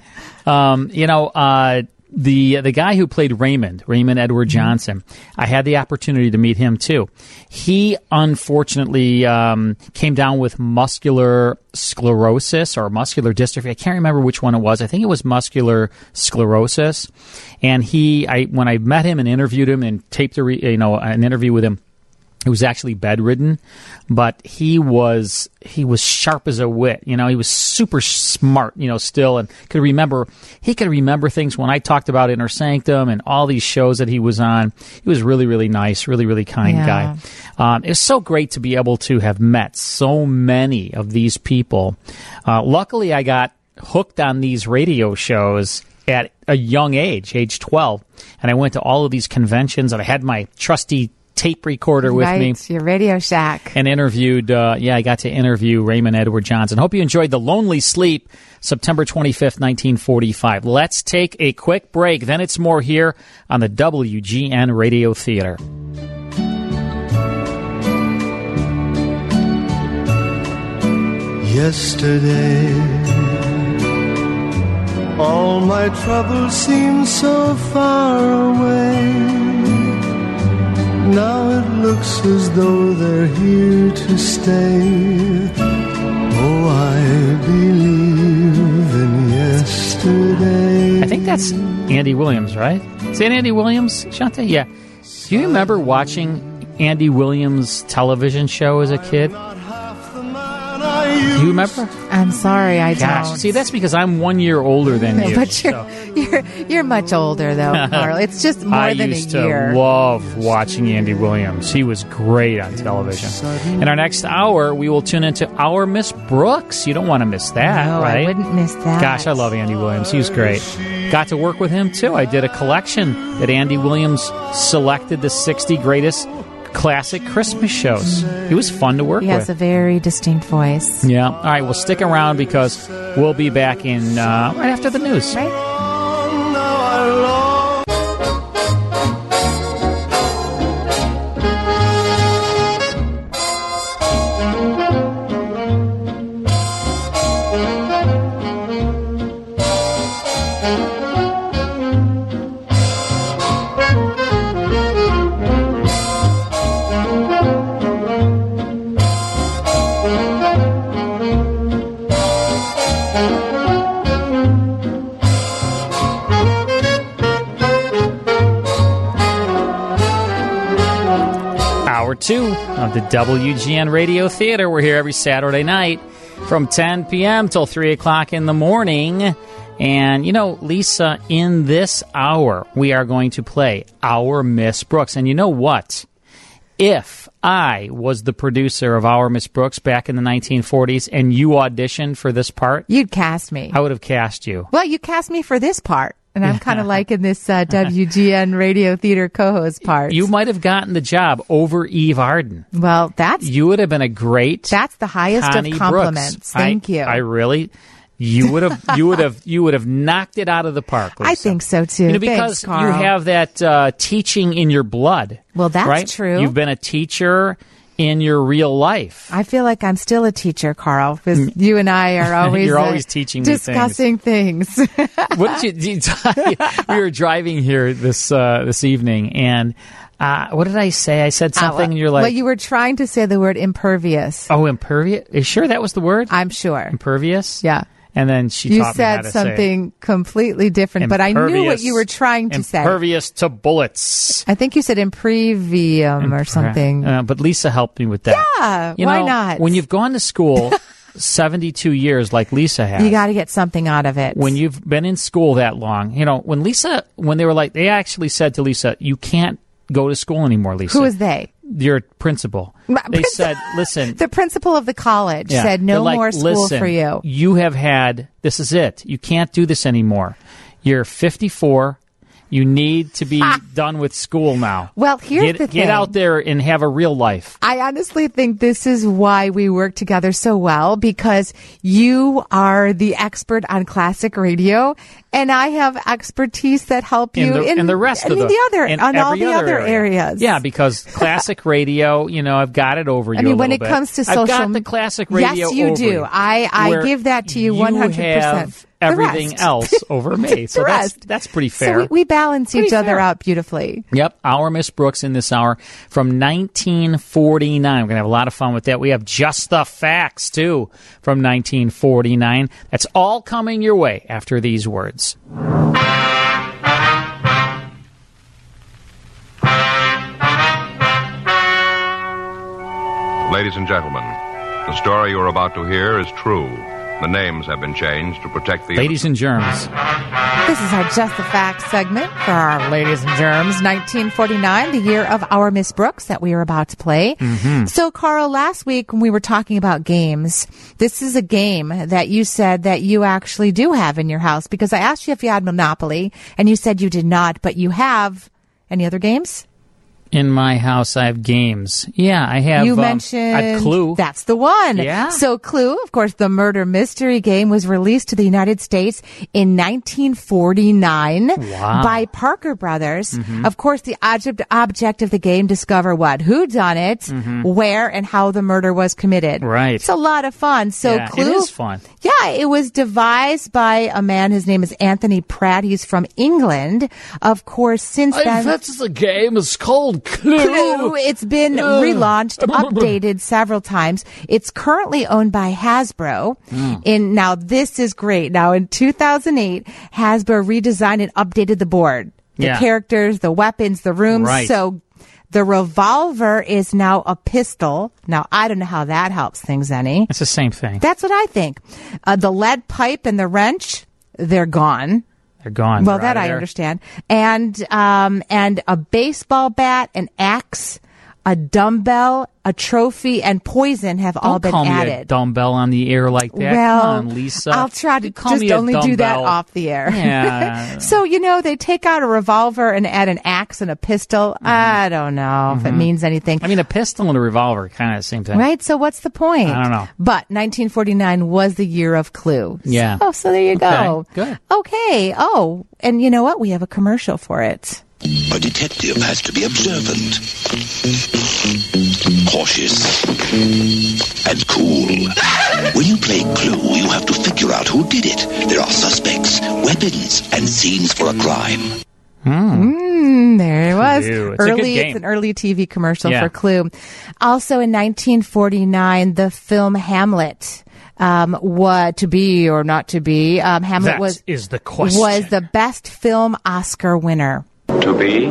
The guy who played Raymond Edward Johnson, I had the opportunity to meet him too. He unfortunately came down with muscular sclerosis or muscular dystrophy. I can't remember which one it was. I think it was muscular sclerosis. And when I met him and interviewed him and taped an interview with him, he was actually bedridden, but he was sharp as a whit. He was super smart, still, and he could remember things. When I talked about Inner Sanctum and all these shows that he was on, he was really, really nice, really, really kind guy. It was so great to be able to have met so many of these people. Luckily, I got hooked on these radio shows at a young age 12, and I went to all of these conventions, and I had my trusty tape recorder with me. Your Radio Shack. And interviewed, I got to interview Raymond Edward Johnson. Hope you enjoyed The Lonely Sleep, September 25th, 1945. Let's take a quick break. Then it's more here on the WGN Radio Theater. Yesterday, all my troubles seemed so far away. Now it looks as though they're here to stay. Oh, I believe in yesterday. I think that's Andy Williams, right? Is that Andy Williams, Shante? Yeah. Do you remember watching Andy Williams' television show as a kid? Do you remember? I'm sorry, I don't. See, that's because I'm 1 year older than you. But you're much older, though, Carl. It's just more than a year. I used to love watching Andy Williams. He was great on television. In our next hour, we will tune into Our Miss Brooks. You don't want to miss that, right? I wouldn't miss that. Gosh, I love Andy Williams. He was great. Got to work with him, too. I did a collection that Andy Williams selected the 60 greatest classic Christmas shows. It was fun to work with. He has a very distinct voice. Yeah. All right, well, stick around because we'll be back in right after the news. Right. Of the WGN Radio Theater. We're here every Saturday night from 10 p.m. till 3 o'clock in the morning. And, Lisa, in this hour, we are going to play Our Miss Brooks. And you know what? If I was the producer of Our Miss Brooks back in the 1940s and you auditioned for this part, you'd cast me. I would have cast you. Well, you cast me for this part. And I'm kind of liking this WGN Radio Theater co-host part. You might have gotten the job over Eve Arden. Well, you would have been a great. That's the highest Connie of compliments. Brooks. Thank you. I really. You would have knocked it out of the park, Lisa. I think so too. Because Thanks, Carl. you have that teaching in your blood. Well, that's right? true. You've been a teacher in your real life. I feel like I'm still a teacher, Carl, because you and I are always you're always teaching me discussing things. What did you we were driving here this evening, and what did I say? I said something, and you're like, well, you were trying to say the word impervious. Oh, impervious? Are you sure that was the word? I'm sure. Impervious? Yeah. And then she you taught me how to said something completely different, but I knew what you were trying to say. Impervious to bullets. I think you said imprevium or something. But Lisa helped me with that. Yeah, why not? When you've gone to school 72 years like Lisa has, you got to get something out of it. When you've been in school that long, when they actually said to Lisa, you can't go to school anymore, Lisa. Who is they? your principal. They said, listen. The principal of the college said no more school for you. You have had, this is it. You can't do this anymore. You're 54. You need to be done with school now. Well, here's the thing. Get out there and have a real life. I honestly think this is why we work together so well, because you are the expert on classic radio, and I have expertise that help you in the rest of all the other areas. Yeah, because classic radio, I've got it over you. I mean, when it comes to social, I've got the classic radio. Yes, you do. I give that to you 100%. Have everything else over me. So that's pretty fair. So we balance each other out beautifully. Yep. Our Miss Brooks in this hour from 1949. We're going to have a lot of fun with that. We have Just the Facts, too, from 1949. That's all coming your way after these words. Ladies and gentlemen, the story you're about to hear is true. The names have been changed to protect the... Ladies and germs. This is our Just the Facts segment for our Ladies and Germs. 1949, the year of our Miss Brooks that we are about to play. Mm-hmm. So, Carl, last week when we were talking about games, this is a game that you said that you actually do have in your house, because I asked you if you had Monopoly, and you said you did not, but you have any other games? In my house, I have games. Yeah, I have. You mentioned Clue. That's the one. Yeah. So Clue, of course, the murder mystery game, was released to the United States in 1949 by Parker Brothers. Mm-hmm. Of course, the object of the game: discover what, who done it, where, and how the murder was committed. Right. It's a lot of fun. So yeah, Clue, it is fun. Yeah, it was devised by a man. His name is Anthony Pratt. He's from England. Of course, since then, that's the game. It's called Clue. It's been relaunched, updated several times. It's currently owned by Hasbro. Now, this is great. Now, in 2008, Hasbro redesigned and updated the board. The characters, the weapons, the rooms. Right. So the revolver is now a pistol. Now, I don't know how that helps things any. It's the same thing. That's what I think. The lead pipe and the wrench, they're gone. They're gone. Well, that I understand. And a baseball bat, an axe, a dumbbell, a trophy, and poison have all been Don't call added. me a dumbbell on the air like that. Well, come on, Lisa. I'll try to call just me a only do that dumbbell. off the air. Yeah. So, they take out a revolver and add an axe and a pistol. I don't know if it means anything. I mean, a pistol and a revolver, kind of the same thing. Right? So what's the point? I don't know. But 1949 was the year of Clue. Yeah. So there you go. Good. Okay. Oh, and you know what? We have a commercial for it. A detective has to be observant, cautious, and cool. When you play Clue, you have to figure out who did it. There are suspects, weapons, and scenes for a crime. There it was. Clue. It's a good game. It's an early TV commercial Yeah. for Clue. Also in 1949, the film Hamlet. What to be or not to be. Hamlet is the question. was the best film Oscar winner. To be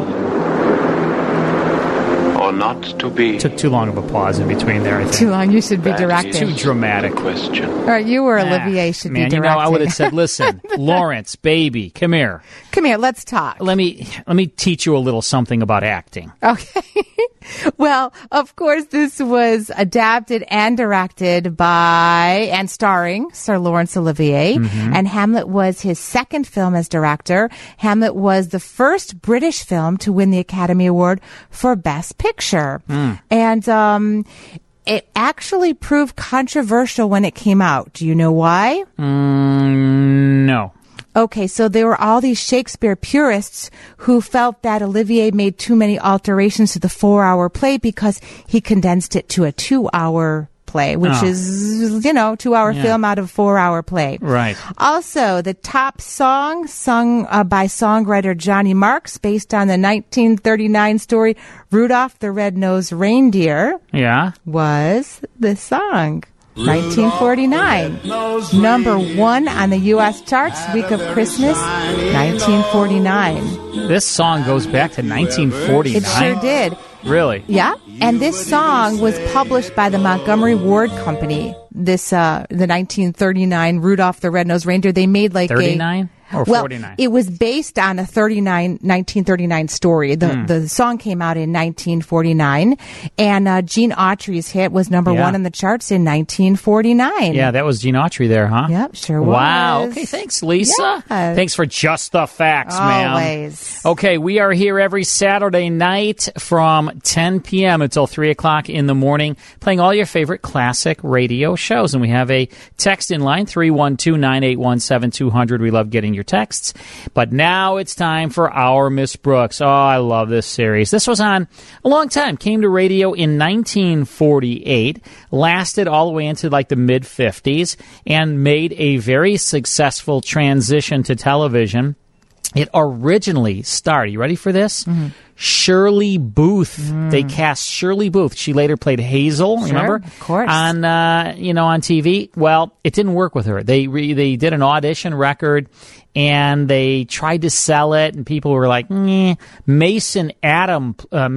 or not to be? Took too long of a pause in between there, I think. Too long. You should be That directing. Too dramatic. Question. All right, you or Olivier should be Man, directing. I would have said, listen, Lawrence, baby, come here. Come here, let's talk. Let me teach you a little something about acting. Okay. Well, of course, this was adapted and directed by and starring Sir Laurence Olivier. And Hamlet was his second film as director. Hamlet was the first British film to win the Academy Award for Best Picture. And it actually proved controversial when it came out. Do you know why? No. Okay, so there were all these Shakespeare purists who felt that Olivier made too many alterations to the 4-hour play because he condensed it to a 2-hour play, which is, 2-hour film out of 4-hour play. Right. Also, the top song sung by songwriter Johnny Marks, based on the 1939 story Rudolph the Red-Nosed Reindeer, was this song. 1949. Number 1 on the U.S. charts, week of Christmas, 1949. This song goes back to 1949. It sure did. Really? Yeah. And this song was published by the Montgomery Ward Company. The 1939 Rudolph the Red-Nosed Reindeer. They made like 39? Or 49? It was based on a 1939 story. The song came out in 1949, and Gene Autry's hit was number one in the charts in 1949. Yeah, that was Gene Autry there, huh? Yep, sure was. Wow. Okay, thanks, Lisa. Yeah. Thanks for just the facts, ma'am. Always. Okay, we are here every Saturday night from 10 p.m. until 3 o'clock in the morning, playing all your favorite classic radio shows. And we have a text in line, 312-981-7200. We love getting your texts. But now it's time for Our Miss Brooks. Oh, I love this series. This was on a long time. Came to radio in 1948, lasted all the way into like the mid-50s, and made a very successful transition to television. It originally starred, you ready for this? Shirley Booth. They cast Shirley Booth. She later played Hazel, remember? Of course. On, on TV. Well, it didn't work with her. They did an audition record, and they tried to sell it, and people were like, Mason Adams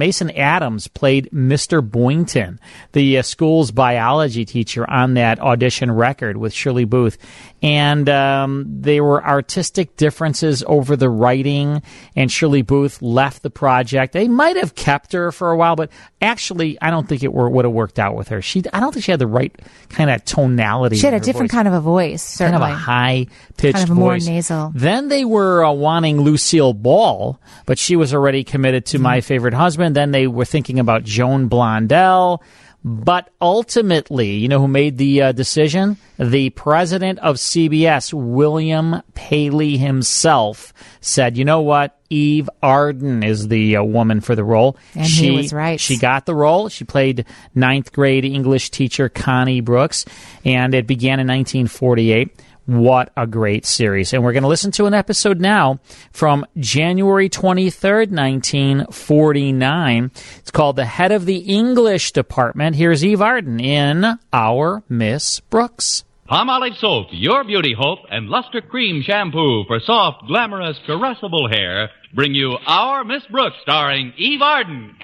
played Mr. Boynton, the school's biology teacher, on that audition record with Shirley Booth. And there were artistic differences over the writing, and Shirley Booth left the project. They might have kept her for a while, but actually, I don't think it would have worked out with her. I don't think she had the right kind of tonality. She had a different kind of a voice, certainly. Kind of a high-pitched kind of a voice. More nasal. Then they were wanting Lucille Ball, but she was already committed to My Favorite Husband. Then they were thinking about Joan Blondell. But ultimately, you know who made the decision? The president of CBS, William Paley himself, said, you know what? Eve Arden is the woman for the role. And he was right. She got the role. She played ninth grade English teacher Connie Brooks, and it began in 1948. What a great series. And we're going to listen to an episode now from January 23rd, 1949. It's called The Head of the English Department. Here's Eve Arden in Our Miss Brooks. Palmolive Soap, your beauty hope, and Luster Cream Shampoo for soft, glamorous, caressable hair bring you Our Miss Brooks, starring Eve Arden.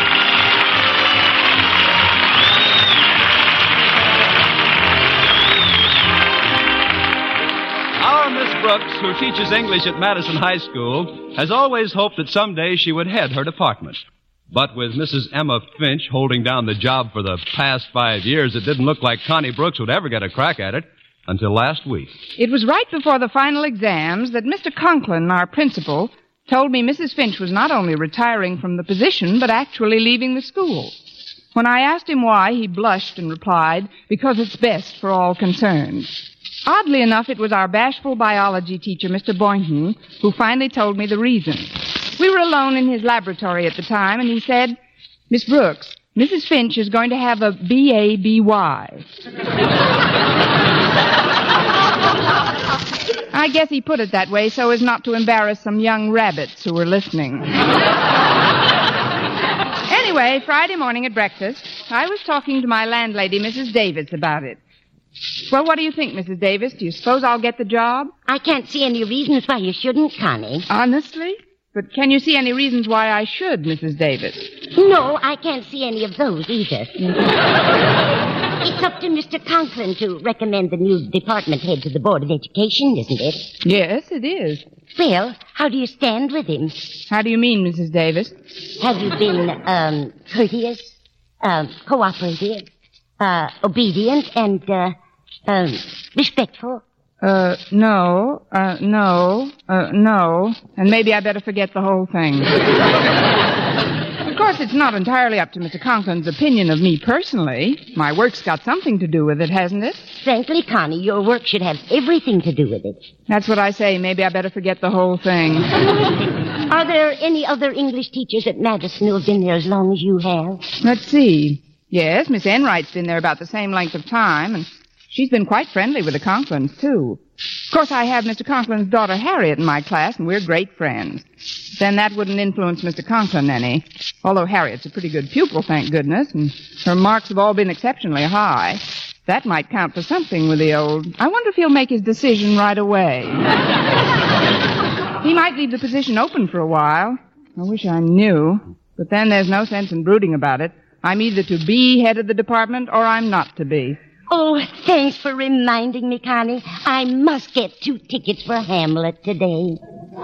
Our Miss Brooks, who teaches English at Madison High School, has always hoped that someday she would head her department. But with Mrs. Emma Finch holding down the job for the past 5 years, it didn't look like Connie Brooks would ever get a crack at it until last week. It was right before the final exams that Mr. Conklin, our principal, told me Mrs. Finch was not only retiring from the position, but actually leaving the school. When I asked him why, he blushed and replied, because it's best for all concerned. Oddly enough, it was our bashful biology teacher, Mr. Boynton, who finally told me the reason. We were alone in his laboratory at the time, and he said, Miss Brooks, Mrs. Finch is going to have a B.A.B.Y. I guess he put it that way so as not to embarrass some young rabbits who were listening. Anyway, Friday morning at breakfast, I was talking to my landlady, Mrs. Davis, about it. Well, what do you think, Mrs. Davis? Do you suppose I'll get the job? I can't see any reasons why you shouldn't, Connie. Honestly? But can you see any reasons why I should, Mrs. Davis? No, I can't see any of those either. It's up to Mr. Conklin to recommend the new department head to the Board of Education, isn't it? Yes, it is. Well, how do you stand with him? How do you mean, Mrs. Davis? Have you been, courteous, cooperative, obedient, and, respectful? No. And maybe I better forget the whole thing. Of course, it's not entirely up to Mr. Conklin's opinion of me personally. My work's got something to do with it, hasn't it? Frankly, Connie, your work should have everything to do with it. That's what I say. Maybe I better forget the whole thing. Are there any other English teachers at Madison who have been there as long as you have? Let's see. Yes, Miss Enright's been there about the same length of time, and she's been quite friendly with the Conklins, too. Of course, I have Mr. Conklin's daughter, Harriet, in my class, and we're great friends. Then that wouldn't influence Mr. Conklin any. Although Harriet's a pretty good pupil, thank goodness, and her marks have all been exceptionally high. That might count for something with the old... I wonder if he'll make his decision right away. He might leave the position open for a while. I wish I knew. But then there's no sense in brooding about it. I'm either to be head of the department or I'm not to be. Oh, thanks for reminding me, Connie. I must get 2 tickets for Hamlet today.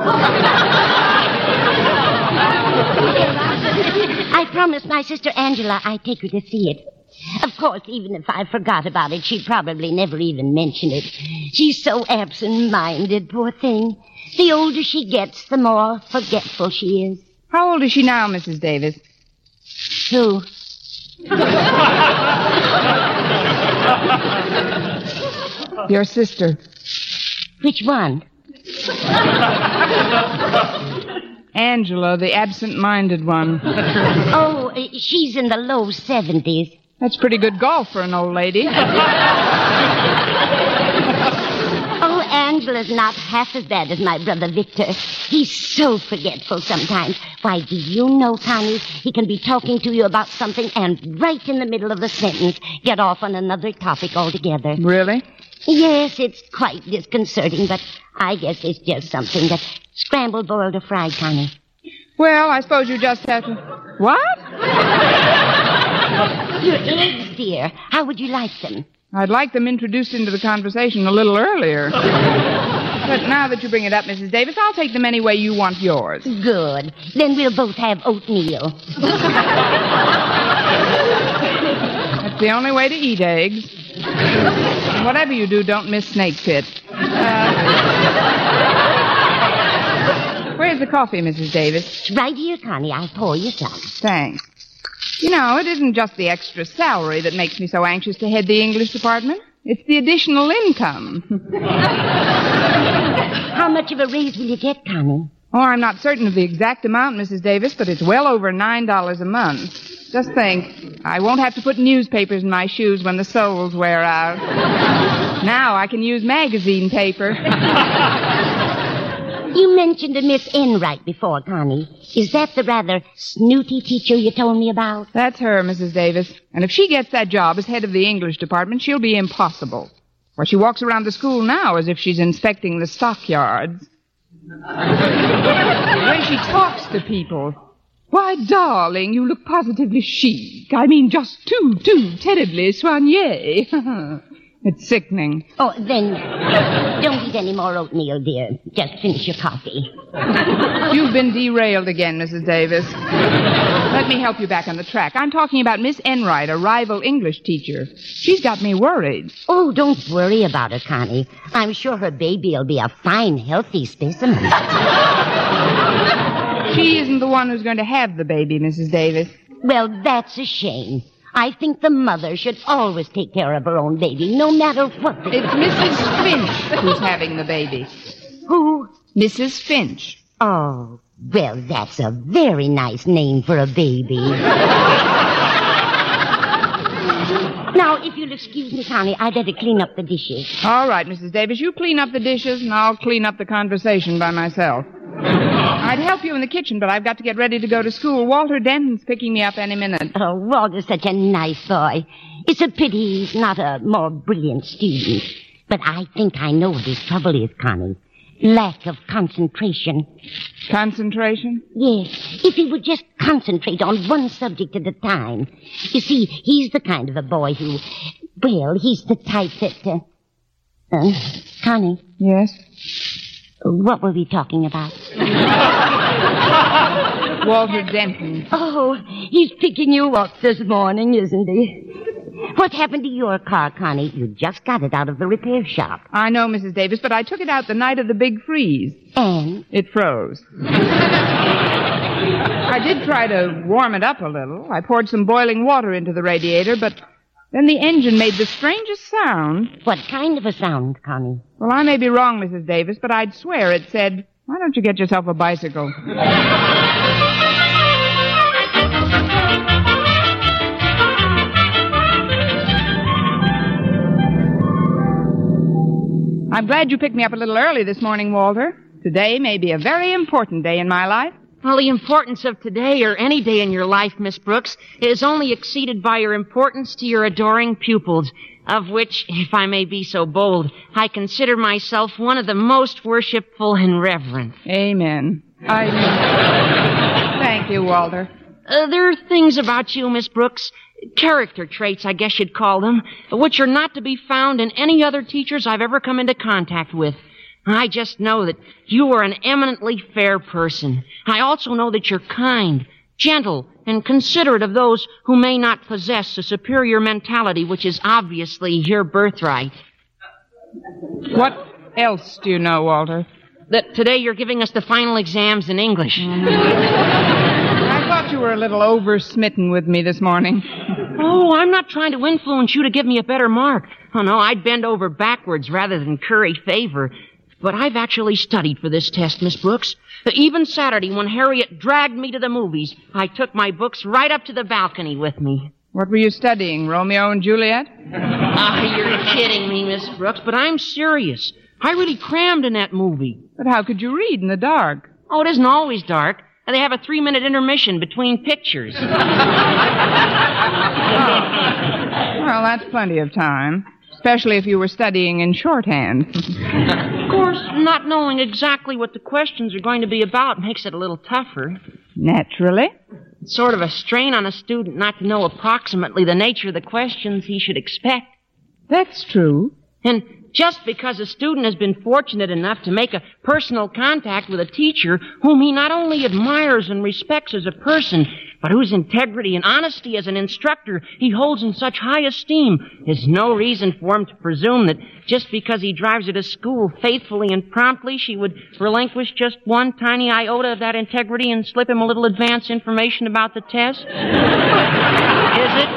I promised my sister Angela I'd take her to see it. Of course, even if I forgot about it, she'd probably never even mention it. She's so absent-minded, poor thing. The older she gets, the more forgetful she is. How old is she now, Mrs. Davis? Who? Your sister. Which one? Angela, the absent-minded one. Oh, she's in the low 70s. That's pretty good golf for an old lady. Oh, Angela's not half as bad as my brother Victor. He's so forgetful sometimes. Why, do you know, Connie, he can be talking to you about something and right in the middle of the sentence get off on another topic altogether. Really? Yes, it's quite disconcerting, but I guess it's just something that scrambled, boiled, or fried, Connie. Well, I suppose you just have to... What? Your eggs, dear. How would you like them? I'd like them introduced into the conversation a little earlier. But now that you bring it up, Mrs. Davis, I'll take them any way you want yours. Good. Then we'll both have oatmeal. That's the only way to eat eggs. And whatever you do, don't miss Snake Pit. Where's the coffee, Mrs. Davis? It's right here, Connie. I'll pour you some. Thanks. You know, it isn't just the extra salary that makes me so anxious to head the English department. It's the additional income. How much of a raise will you get, Connie? Oh, I'm not certain of the exact amount, Mrs. Davis, but it's well over $9 a month. Just think, I won't have to put newspapers in my shoes when the soles wear out. Now I can use magazine paper. You mentioned a Miss Enright before, Connie. Is that the rather snooty teacher you told me about? That's her, Mrs. Davis. And if she gets that job as head of the English department, she'll be impossible. For she walks around the school now as if she's inspecting the stockyards. When she talks to people, why, darling, you look positively chic. I mean, just too terribly soigné. It's sickening. Oh, then don't eat any more oatmeal, dear. Just finish your coffee. You've been derailed again, Mrs. Davis. Let me help you back on the track. I'm talking about Miss Enright, a rival English teacher. She's got me worried. Oh, don't worry about her, Connie. I'm sure her baby will be a fine, healthy specimen. She isn't the one who's going to have the baby, Mrs. Davis. Well, that's a shame. I think the mother should always take care of her own baby, no matter what the... It's Mrs. Finch who's having the baby. Who? Mrs. Finch. Oh, well, that's a very nice name for a baby. Now, if you'll excuse me, Connie, I'd better clean up the dishes. All right, Mrs. Davis, you clean up the dishes, and I'll clean up the conversation by myself. I'd help you in the kitchen, but I've got to get ready to go to school. Walter Denton's picking me up any minute. Oh, Walter's such a nice boy. It's a pity he's not a more brilliant student. But I think I know what his trouble is, Connie. Lack of concentration. Concentration? Yes. If he would just concentrate on one subject at a time. You see, he's the kind of a boy who... Well, he's the type that... Connie? Yes? What were we talking about? Walter Denton. Oh, he's picking you up this morning, isn't he? What happened to your car, Connie? You just got it out of the repair shop. I know, Mrs. Davis, but I took it out the night of the big freeze. And? It froze. I did try to warm it up a little. I poured some boiling water into the radiator, but then the engine made the strangest sound. What kind of a sound, Connie? Well, I may be wrong, Mrs. Davis, but I'd swear it said, "Why don't you get yourself a bicycle?" I'm glad you picked me up a little early this morning, Walter. Today may be a very important day in my life. Well, the importance of today or any day in your life, Miss Brooks, is only exceeded by your importance to your adoring pupils, of which, if I may be so bold, I consider myself one of the most worshipful and reverent. Amen. Thank you, Walter. There are things about you, Miss Brooks, character traits, I guess you'd call them, which are not to be found in any other teachers I've ever come into contact with. I just know that you are an eminently fair person. I also know that you're kind, gentle, and considerate of those who may not possess a superior mentality, which is obviously your birthright. What else do you know, Walter? That today you're giving us the final exams in English. I thought you were a little over-smitten with me this morning. Oh, I'm not trying to influence you to give me a better mark. Oh, no, I'd bend over backwards rather than curry favor. But I've actually studied for this test, Miss Brooks. Even Saturday, when Harriet dragged me to the movies, I took my books right up to the balcony with me. What were you studying, Romeo and Juliet? You're kidding me, Miss Brooks, but I'm serious. I really crammed in that movie. But how could you read in the dark? Oh, it isn't always dark. They have a 3-minute intermission between pictures. Well, that's plenty of time. Especially if you were studying in shorthand. Of course, not knowing exactly what the questions are going to be about makes it a little tougher. Naturally. It's sort of a strain on a student not to know approximately the nature of the questions he should expect. That's true. And just because a student has been fortunate enough to make a personal contact with a teacher whom he not only admires and respects as a person, but whose integrity and honesty as an instructor he holds in such high esteem, is no reason for him to presume that just because he drives her to school faithfully and promptly, she would relinquish just one tiny iota of that integrity and slip him a little advance information about the test. Is it?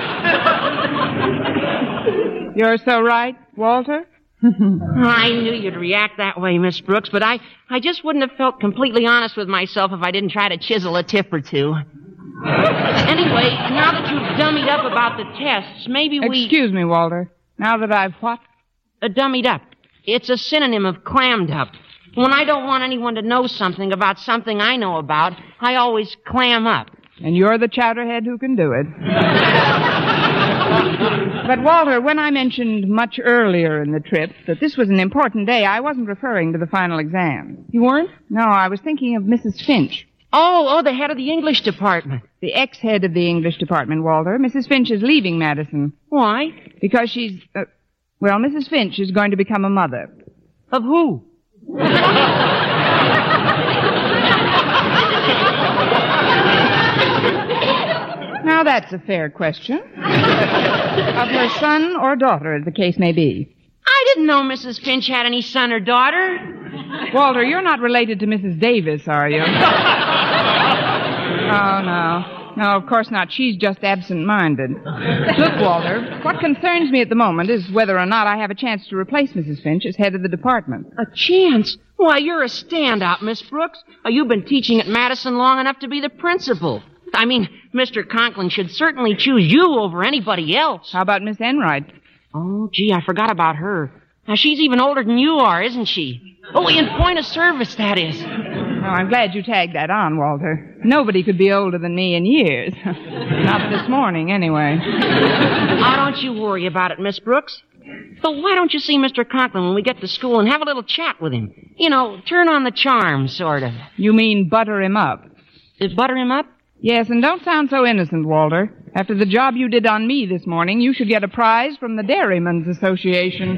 You're so right, Walter. I knew you'd react that way, Miss Brooks, but I just wouldn't have felt completely honest with myself if I didn't try to chisel a tip or two. Anyway, now that you've dummied up about the tests, maybe we... Excuse me, Walter. Now that I've what? Dummied up. It's a synonym of clammed up. When I don't want anyone to know something about something I know about, I always clam up. And you're the chowderhead who can do it. But, Walter, when I mentioned much earlier in the trip that this was an important day, I wasn't referring to the final exam. You weren't? No, I was thinking of Mrs. Finch. Oh, the head of the English department. The ex-head of the English department, Walter. Mrs. Finch is leaving Madison. Why? Because she's, Mrs. Finch is going to become a mother. Of who? Now, that's a fair question. Of her son or daughter, as the case may be. I didn't know Mrs. Finch had any son or daughter. Walter, you're not related to Mrs. Davis, are you? Oh, no. No, of course not. She's just absent-minded. Look, Walter, what concerns me at the moment is whether or not I have a chance to replace Mrs. Finch as head of the department. A chance? Why, you're a standout, Miss Brooks. You've been teaching at Madison long enough to be the principal. I mean, Mr. Conklin should certainly choose you over anybody else. How about Miss Enright? Oh, gee, I forgot about her. Now, she's even older than you are, isn't she? Oh, in point of service, that is. Oh, I'm glad you tagged that on, Walter. Nobody could be older than me in years. Not this morning, anyway. Oh, don't you worry about it, Miss Brooks. So why don't you see Mr. Conklin when we get to school and have a little chat with him? You know, turn on the charm, sort of. You mean butter him up? Butter him up? Yes, and don't sound so innocent, Walter. After the job you did on me this morning, you should get a prize from the Dairymen's Association.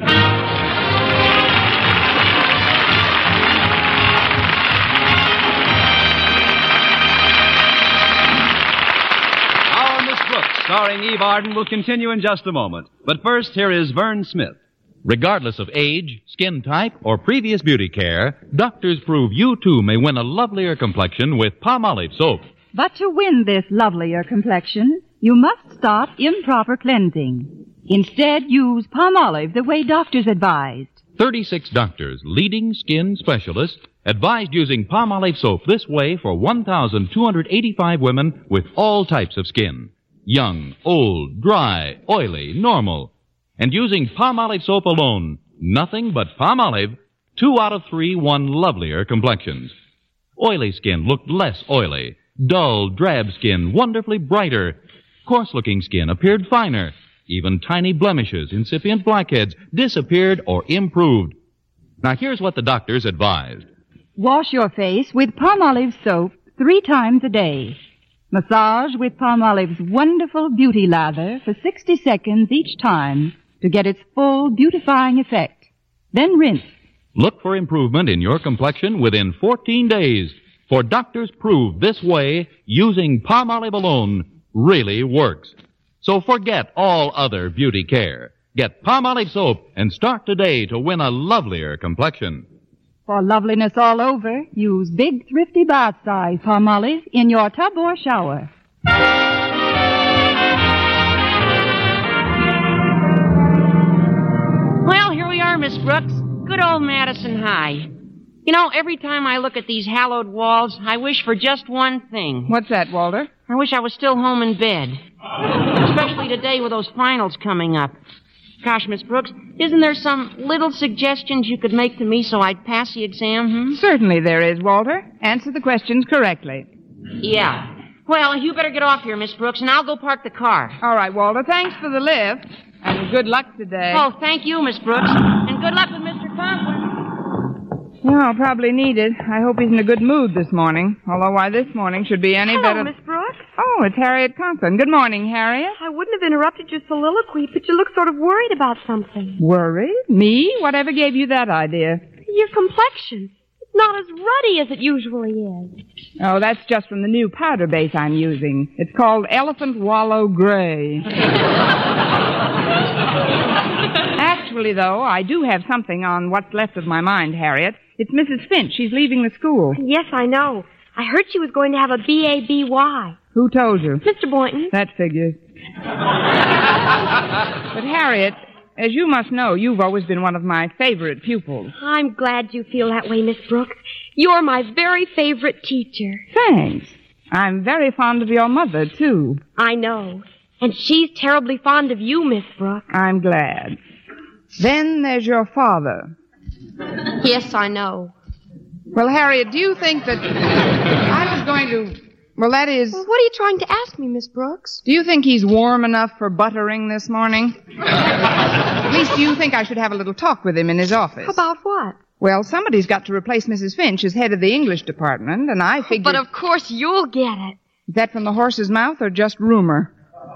Our Miss Brooks, starring Eve Arden, will continue in just a moment. But first, here is Vern Smith. Regardless of age, skin type, or previous beauty care, doctors prove you too may win a lovelier complexion with Palmolive soap. But to win this lovelier complexion, you must stop improper cleansing. Instead, use Palmolive the way doctors advised. 36 doctors, leading skin specialists, advised using Palmolive soap this way for 1,285 women with all types of skin. Young, old, dry, oily, normal. And using Palmolive soap alone, nothing but Palmolive, 2 out of 3 won lovelier complexions. Oily skin looked less oily. Dull, drab skin, wonderfully brighter. Coarse-looking skin appeared finer. Even tiny blemishes, incipient blackheads, disappeared or improved. Now, here's what the doctors advised. Wash your face with Palmolive soap 3 times a day. Massage with Palmolive's wonderful beauty lather for 60 seconds each time to get its full beautifying effect. Then rinse. Look for improvement in your complexion within 14 days. For doctors prove this way, using Palmolive alone really works. So forget all other beauty care. Get Palmolive soap and start today to win a lovelier complexion. For loveliness all over, use big, thrifty bath size Palmolive in your tub or shower. Well, here we are, Miss Brooks. Good old Madison High. You know, every time I look at these hallowed walls, I wish for just one thing. What's that, Walter? I wish I was still home in bed. Especially today with those finals coming up. Gosh, Miss Brooks, isn't there some little suggestions you could make to me so I'd pass the exam, Certainly there is, Walter. Answer the questions correctly. Yeah. Well, you better get off here, Miss Brooks, and I'll go park the car. All right, Walter. Thanks for the lift. And good luck today. Oh, thank you, Miss Brooks. And good luck with Mr. Conklin. Well, I'll probably need it. I hope he's in a good mood this morning. Although why this morning should be any better... Hello, Miss Brooks. Oh, it's Harriet Conklin. Good morning, Harriet. I wouldn't have interrupted your soliloquy, but you look sort of worried about something. Worried? Me? Whatever gave you that idea? Your complexion. It's not as ruddy as it usually is. Oh, that's just from the new powder base I'm using. It's called Elephant Wallow Gray. Actually, though, I do have something on what's left of my mind, Harriet. It's Mrs. Finch. She's leaving the school. Yes, I know. I heard she was going to have a B.A.B.Y. Who told you? Mr. Boynton. That figures. But, Harriet, as you must know, you've always been one of my favorite pupils. I'm glad you feel that way, Miss Brooks. You're my very favorite teacher. Thanks. I'm very fond of your mother, too. I know. And she's terribly fond of you, Miss Brooks. I'm glad. Then there's your father. Yes, I know. Well, Harriet, do you think that I was going to... Well, that is... Well, what are you trying to ask me, Miss Brooks? Do you think he's warm enough for buttering this morning? At least, do you think I should have a little talk with him in his office? About what? Well, somebody's got to replace Mrs. Finch as head of the English department, and I figured... But of course you'll get it. Is that from the horse's mouth or just rumor?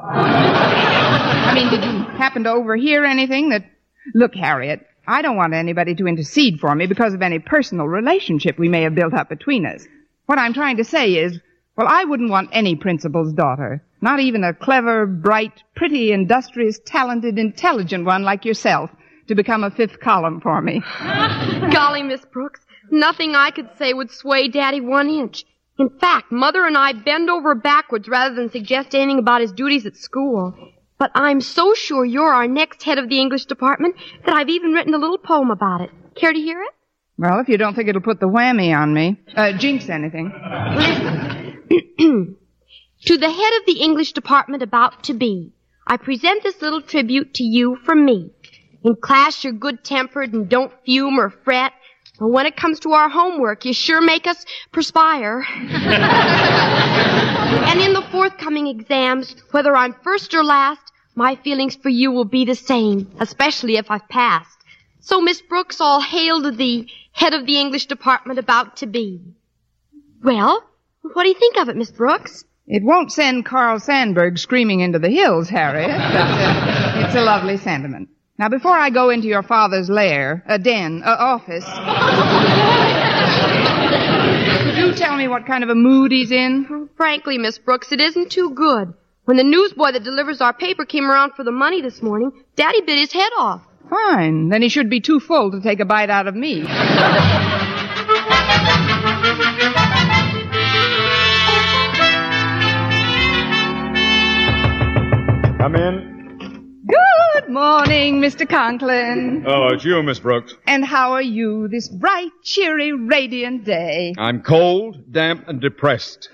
I mean, did you happen to overhear anything that... Look, Harriet, I don't want anybody to intercede for me because of any personal relationship we may have built up between us. What I'm trying to say is, well, I wouldn't want any principal's daughter, not even a clever, bright, pretty, industrious, talented, intelligent one like yourself, to become a fifth column for me. Golly, Miss Brooks, nothing I could say would sway Daddy 1 inch. In fact, Mother and I bend over backwards rather than suggest anything about his duties at school. But I'm so sure you're our next head of the English department that I've even written a little poem about it. Care to hear it? Well, if you don't think it'll put the whammy on me. Jinx anything. Listen. To the head of the English department about to be, I present this little tribute to you from me. In class, you're good-tempered and don't fume or fret. But when it comes to our homework, you sure make us perspire. And in the forthcoming exams, whether I'm first or last, my feelings for you will be the same, especially if I've passed. So, Miss Brooks, all hail to the head of the English department about to be. Well, what do you think of it, Miss Brooks? It won't send Carl Sandburg screaming into the hills, Harriet. It's a lovely sentiment. Now, before I go into your father's lair, office, could you tell me what kind of a mood he's in? Frankly, Miss Brooks, it isn't too good. When the newsboy that delivers our paper came around for the money this morning, Daddy bit his head off. Fine. Then he should be too full to take a bite out of me. Come in. Good morning, Mr. Conklin. Oh, it's you, Miss Brooks. And how are you this bright, cheery, radiant day? I'm cold, damp, and depressed.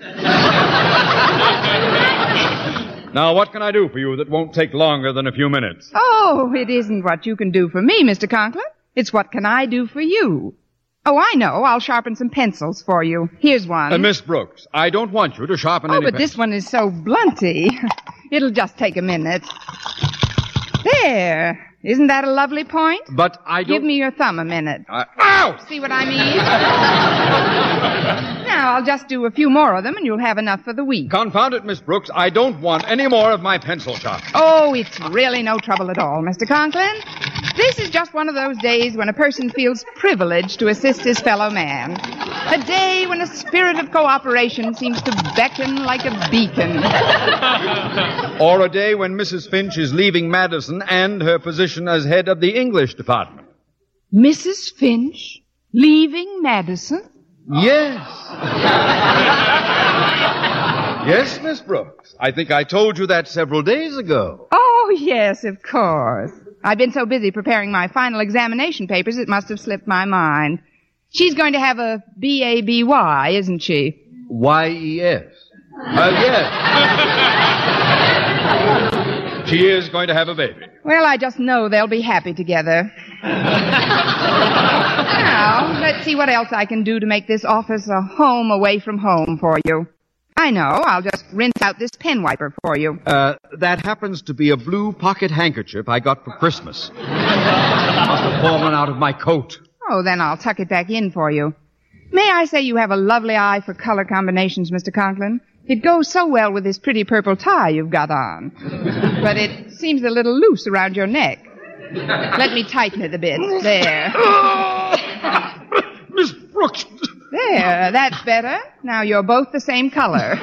Now, what can I do for you that won't take longer than a few minutes? Oh, it isn't what you can do for me, Mr. Conklin. It's what can I do for you. Oh, I know. I'll sharpen some pencils for you. Here's one. Miss Brooks, I don't want you to sharpen any but this one is so blunty. It'll just take a minute. There. Isn't that a lovely point? But I don't... Give me your thumb a minute. Ow! See what I mean? Now, I'll just do a few more of them, and you'll have enough for the week. Confound it, Miss Brooks. I don't want any more of my pencil sharp. Oh, it's really no trouble at all, Mr. Conklin. This is just one of those days when a person feels privileged to assist his fellow man. A day when a spirit of cooperation seems to beckon like a beacon. Or a day when Mrs. Finch is leaving Madison and her position as head of the English department. Mrs. Finch leaving Madison? Yes. Yes, Miss Brooks. I think I told you that several days ago. Oh, yes, of course. I've been so busy preparing my final examination papers, it must have slipped my mind. She's going to have a B.A.B.Y., isn't she? Y-E-S. Yes. She is going to have a baby. Well, I just know they'll be happy together. Now, let's see what else I can do to make this office a home away from home for you. I know. I'll just rinse out this pen wiper for you. That happens to be a blue pocket handkerchief I got for Christmas. Must have fallen out of my coat. Oh, then I'll tuck it back in for you. May I say you have a lovely eye for color combinations, Mr. Conklin? It goes so well with this pretty purple tie you've got on. But it seems a little loose around your neck. Let me tighten it a bit. There. Miss Brooks. There, that's better. Now you're both the same color.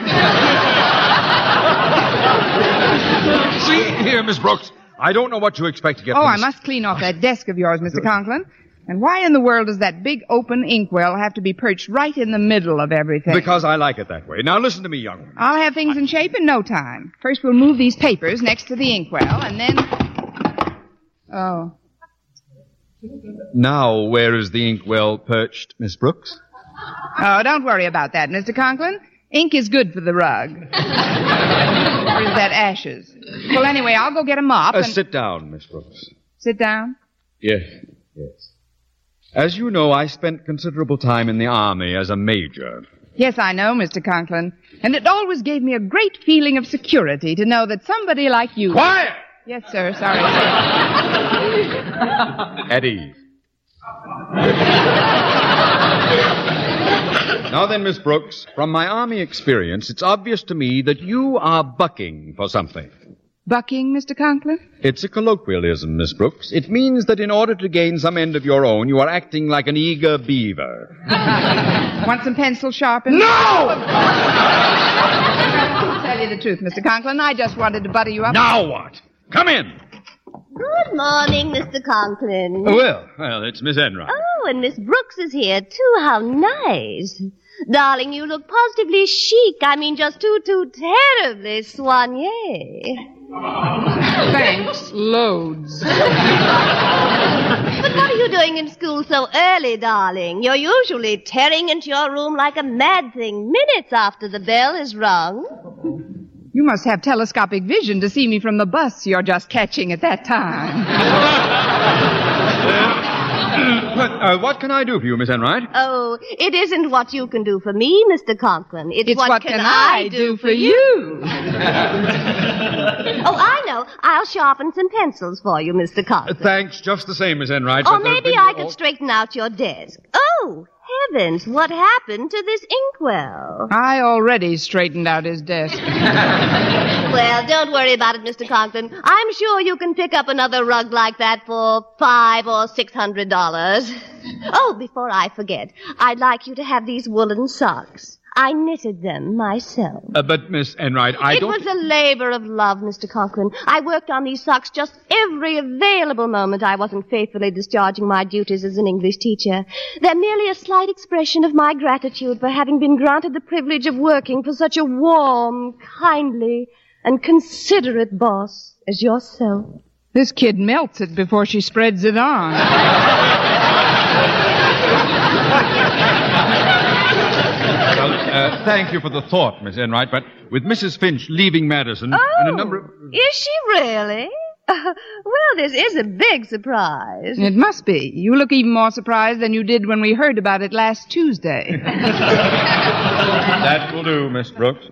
See here, Miss Brooks. I don't know what you expect to get Oh, from I this. must clean off that desk of yours, Mr. Conklin. And why in the world does that big open inkwell have to be perched right in the middle of everything? Because I like it that way. Now listen to me, young woman. I'll have things in shape in no time. First we'll move these papers next to the inkwell, and then... Oh. Now, where is the inkwell perched, Miss Brooks? Oh, don't worry about that, Mr. Conklin. Ink is good for the rug. Or is that ashes? Well, anyway, I'll go get a mop and... Sit down, Miss Brooks. Sit down? Yes. As you know, I spent considerable time in the Army as a major. Yes, I know, Mr. Conklin. And it always gave me a great feeling of security to know that somebody like you... Quiet! Yes, sir. Sorry, sir. At ease. Now then, Miss Brooks, from my Army experience, it's obvious to me that you are bucking for something. Bucking, Mr. Conklin? It's a colloquialism, Miss Brooks. It means that in order to gain some end of your own, you are acting like an eager beaver. Want some pencil sharpened? No! To tell you the truth, Mr. Conklin, I just wanted to butter you up. Now what? Come in. Good morning, Mr. Conklin. Well, it's Miss Enright. Oh, and Miss Brooks is here, too. How nice. Darling, you look positively chic. I mean, just too terribly soigné. Thanks, loads. But what are you doing in school so early, darling? You're usually tearing into your room like a mad thing minutes after the bell is rung. You must have telescopic vision to see me from the bus you're just catching at that time. What can I do for you, Miss Enright? Oh, it isn't what you can do for me, Mr. Conklin. It's what can I do for you? Oh, I know. I'll sharpen some pencils for you, Mr. Conklin. Thanks, just the same, Miss Enright. Or maybe I could straighten out your desk. Oh, heavens, what happened to this inkwell? I already straightened out his desk. Well, don't worry about it, Mr. Conklin. I'm sure you can pick up another rug like that for $500 or $600. Oh, before I forget, I'd like you to have these woolen socks. I knitted them myself. But, Miss Enright, It was a labor of love, Mr. Conklin. I worked on these socks just every available moment I wasn't faithfully discharging my duties as an English teacher. They're merely a slight expression of my gratitude for having been granted the privilege of working for such a warm, kindly, and considerate boss as yourself. This kid melts it before she spreads it on. Thank you for the thought, Miss Enright, but with Mrs. Finch leaving Madison and a number of... Is she really? Well, this is a big surprise. It must be. You look even more surprised than you did when we heard about it last Tuesday. That will do, Miss Brooks.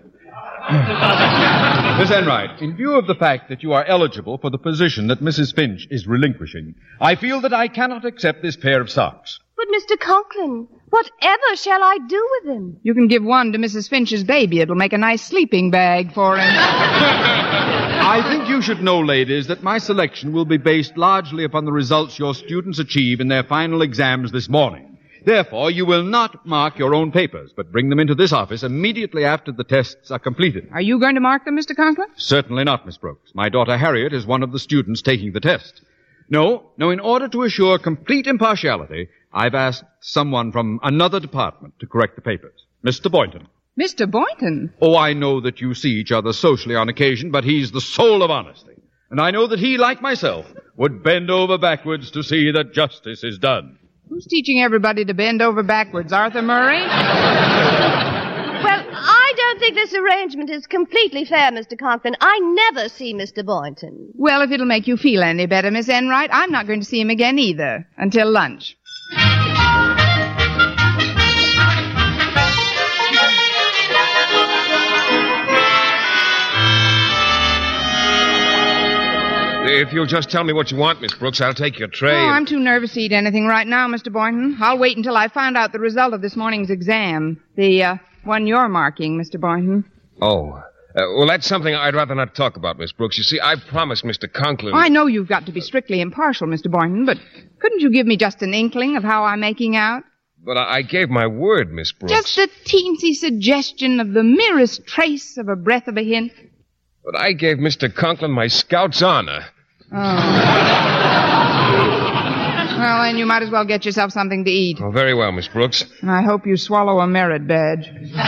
Miss Enright, in view of the fact that you are eligible for the position that Mrs. Finch is relinquishing, I feel that I cannot accept this pair of socks. But, Mr. Conklin, whatever shall I do with him? You can give one to Mrs. Finch's baby. It'll make a nice sleeping bag for him. I think you should know, ladies, that my selection will be based largely upon the results your students achieve in their final exams this morning. Therefore, you will not mark your own papers, but bring them into this office immediately after the tests are completed. Are you going to mark them, Mr. Conklin? Certainly not, Miss Brooks. My daughter Harriet is one of the students taking the test. No, in order to assure complete impartiality, I've asked someone from another department to correct the papers. Mr. Boynton. Mr. Boynton? Oh, I know that you see each other socially on occasion, but he's the soul of honesty. And I know that he, like myself, would bend over backwards to see that justice is done. Who's teaching everybody to bend over backwards? Arthur Murray? Well, I don't think this arrangement is completely fair, Mr. Conklin. I never see Mr. Boynton. Well, if it'll make you feel any better, Miss Enright, I'm not going to see him again either. Until lunch. If you'll just tell me what you want, Miss Brooks, I'll take your tray. Oh, I'm too nervous to eat anything right now, Mr. Boynton. I'll wait until I find out the result of this morning's exam. The one you're marking, Mr. Boynton. Oh. Well, that's something I'd rather not talk about, Miss Brooks. You see, I promised Mr. Conklin... I know you've got to be strictly impartial, Mr. Boynton, but couldn't you give me just an inkling of how I'm making out? But I gave my word, Miss Brooks. Just a teensy suggestion of the merest trace of a breath of a hint. But I gave Mr. Conklin my Scout's honor. Oh. Well, then you might as well get yourself something to eat. Oh, very well, Miss Brooks. And I hope you swallow a merit badge.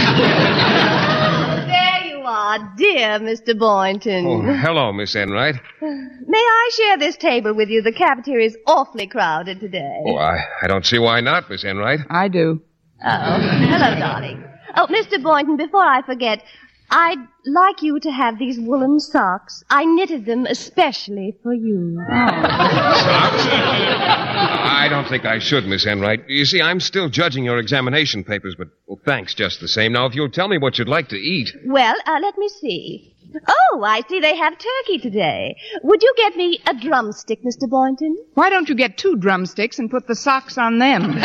There you are, dear Mr. Boynton. Oh, hello, Miss Enright. May I share this table with you? The cafeteria's awfully crowded today. Oh, I don't see why not, Miss Enright. I do. Oh, hello, darling. Oh, Mr. Boynton, before I forget, I'd like you to have these woolen socks. I knitted them especially for you. Socks? I don't think I should, Miss Enright. You see, I'm still judging your examination papers, but thanks just the same. Now, if you'll tell me what you'd like to eat. Well, let me see. Oh, I see they have turkey today. Would you get me a drumstick, Mr. Boynton? Why don't you get 2 drumsticks and put the socks on them?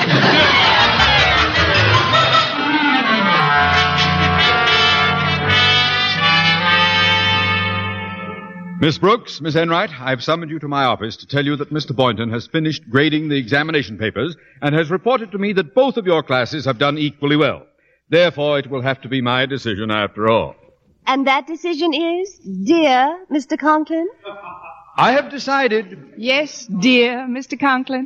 Miss Brooks, Miss Enright, I've summoned you to my office to tell you that Mr. Boynton has finished grading the examination papers and has reported to me that both of your classes have done equally well. Therefore, it will have to be my decision after all. And that decision is, dear Mr. Conklin? I have decided... Yes, dear Mr. Conklin.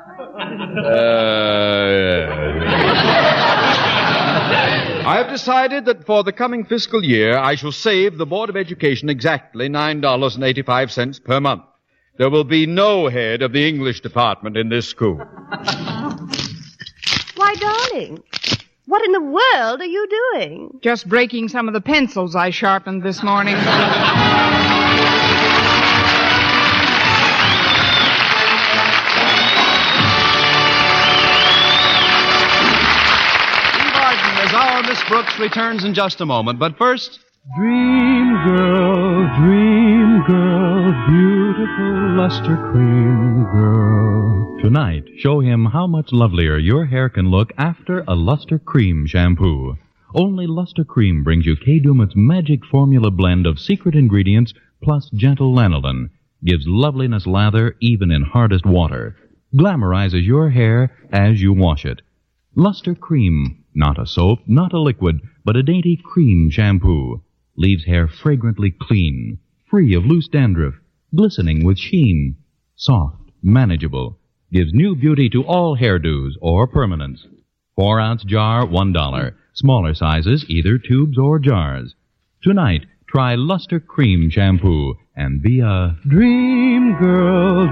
I have decided that for the coming fiscal year, I shall save the Board of Education exactly $9.85 per month. There will be no head of the English department in this school. Why, darling, what in the world are you doing? Just breaking some of the pencils I sharpened this morning. As our Miss Brooks returns in just a moment. But first... Dream girl, beautiful luster cream girl. Tonight, show him how much lovelier your hair can look after a Luster Cream shampoo. Only Luster Cream brings you Kay Daumit's magic formula blend of secret ingredients plus gentle lanolin. Gives loveliness lather even in hardest water. Glamorizes your hair as you wash it. Luster Cream. Not a soap, not a liquid, but a dainty cream shampoo. Leaves hair fragrantly clean, free of loose dandruff, glistening with sheen. Soft, manageable. Gives new beauty to all hairdos or permanents. 4-ounce jar, $1. Smaller sizes, either tubes or jars. Tonight, try Luster Cream shampoo and be a dream girl,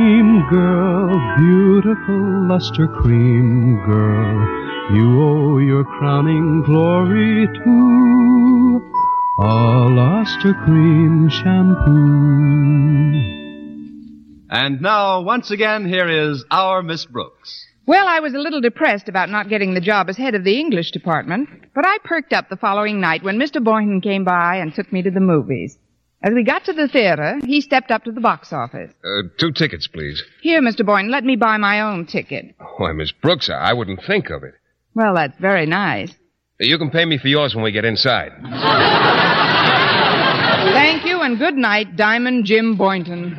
beautiful luster cream girl. You owe your crowning glory to a Luster Cream shampoo. And now, once again, here is our Miss Brooks. Well, I was a little depressed about not getting the job as head of the English department, but I perked up the following night when Mr. Boynton came by and took me to the movies. As we got to the theater, he stepped up to the box office. 2 tickets, please. Here, Mr. Boynton, let me buy my own ticket. Why, Miss Brooks, I wouldn't think of it. Well, that's very nice. You can pay me for yours when we get inside. Thank you, and good night, Diamond Jim Boynton.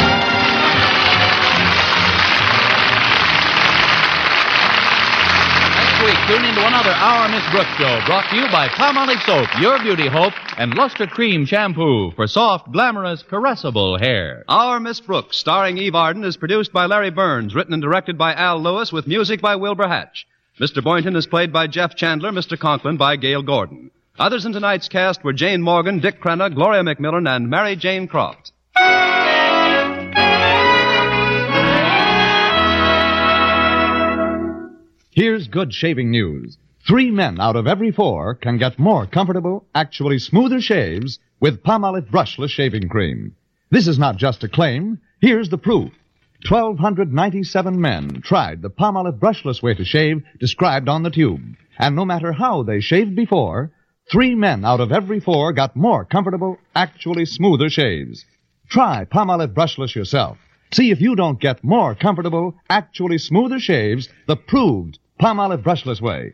Next week, tune into another Our Miss Brooks show, brought to you by Palmolive Soap, Your Beauty Hope, and Luster Cream Shampoo for soft, glamorous, caressable hair. Our Miss Brooks, starring Eve Arden, is produced by Larry Burns, written and directed by Al Lewis, with music by Wilbur Hatch. Mr. Boynton is played by Jeff Chandler, Mr. Conklin by Gail Gordon. Others in tonight's cast were Jane Morgan, Dick Crenna, Gloria McMillan, and Mary Jane Croft. Here's good shaving news. 3 men out of every 4 can get more comfortable, actually smoother shaves with Palmolive Brushless Shaving Cream. This is not just a claim. Here's the proof. 1,297 men tried the Palmolive brushless way to shave described on the tube. And no matter how they shaved before, 3 men out of every 4 got more comfortable, actually smoother shaves. Try Palmolive brushless yourself. See if you don't get more comfortable, actually smoother shaves the proved Palmolive brushless way.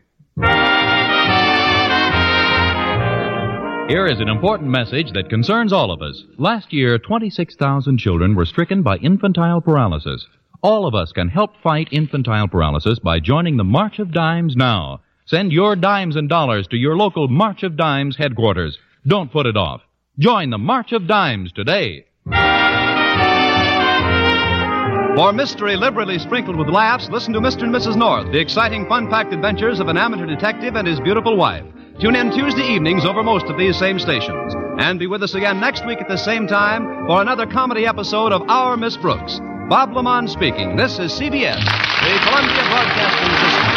Here is an important message that concerns all of us. Last year, 26,000 children were stricken by infantile paralysis. All of us can help fight infantile paralysis by joining the March of Dimes now. Send your dimes and dollars to your local March of Dimes headquarters. Don't put it off. Join the March of Dimes today. For mystery liberally sprinkled with laughs, listen to Mr. and Mrs. North, the exciting, fun-packed adventures of an amateur detective and his beautiful wife. Tune in Tuesday evenings over most of these same stations. And be with us again next week at the same time for another comedy episode of Our Miss Brooks. Bob Lamont speaking. This is CBS, the Columbia Broadcasting System.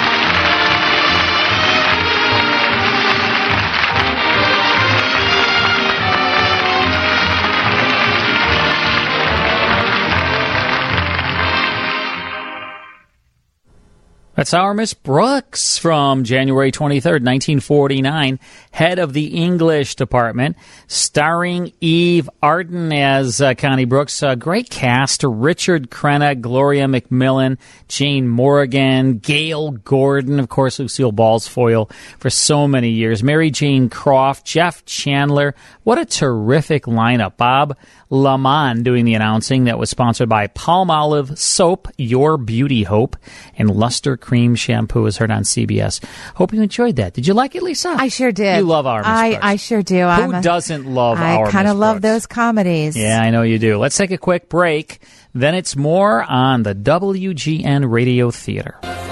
That's Our Miss Brooks from January 23rd, 1949, head of the English department, starring Eve Arden as Connie Brooks. Great cast: Richard Crenna, Gloria McMillan, Jane Morgan, Gail Gordon, of course, Lucille Ballsfoil for so many years, Mary Jane Croft, Jeff Chandler. What a terrific lineup. Bob Lamont doing the announcing. That was sponsored by Palmolive Soap, Your Beauty Hope, and Luster Cream Shampoo is heard on CBS. Hope you enjoyed that. Did you like it, Lisa? I sure did. You love Our Miss Brooks. I sure do. Who doesn't love Our Miss Brooks? I kind of love those comedies. Yeah, I know you do. Let's take a quick break. Then it's more on the WGN Radio Theater.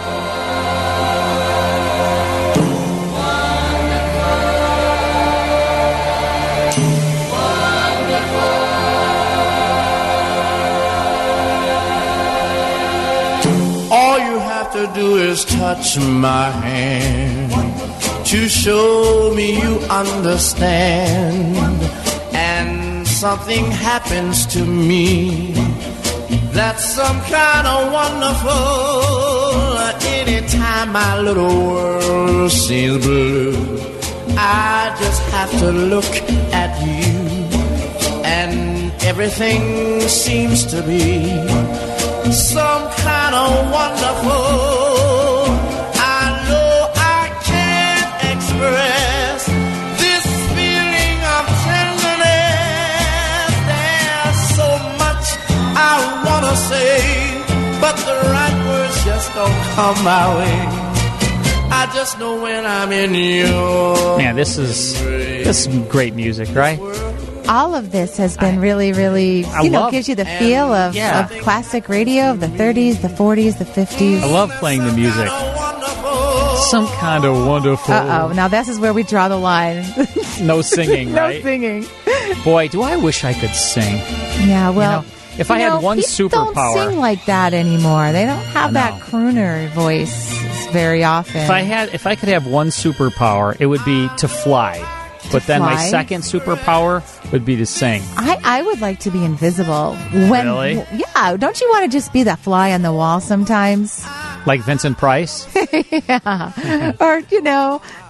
To do is touch my hand to show me you understand, and something happens to me that's some kind of wonderful. Anytime my little world seems blue, I just have to look at you, and everything seems to be some kind of wonderful. I know I can't express this feeling of tenderness. There's so much I want to say, but the right words just don't come my way. I just know when I'm in your Man, this is great music, right? All of this has been really, gives you the feel of classic radio of the 30s, the 40s, the 50s. I love playing the music. Some kind of wonderful. Uh-oh. Now this is where we draw the line. No singing, right? No singing. Boy, do I wish I could sing. Yeah, well, if I had one superpower. People don't sing like that anymore. They don't have that crooner voice very often. If I could have one superpower, it would be to fly. But then my second superpower would be to sing. I would like to be invisible. Really? Yeah. Don't you want to just be that fly on the wall sometimes? Like Vincent Price? Yeah. Or,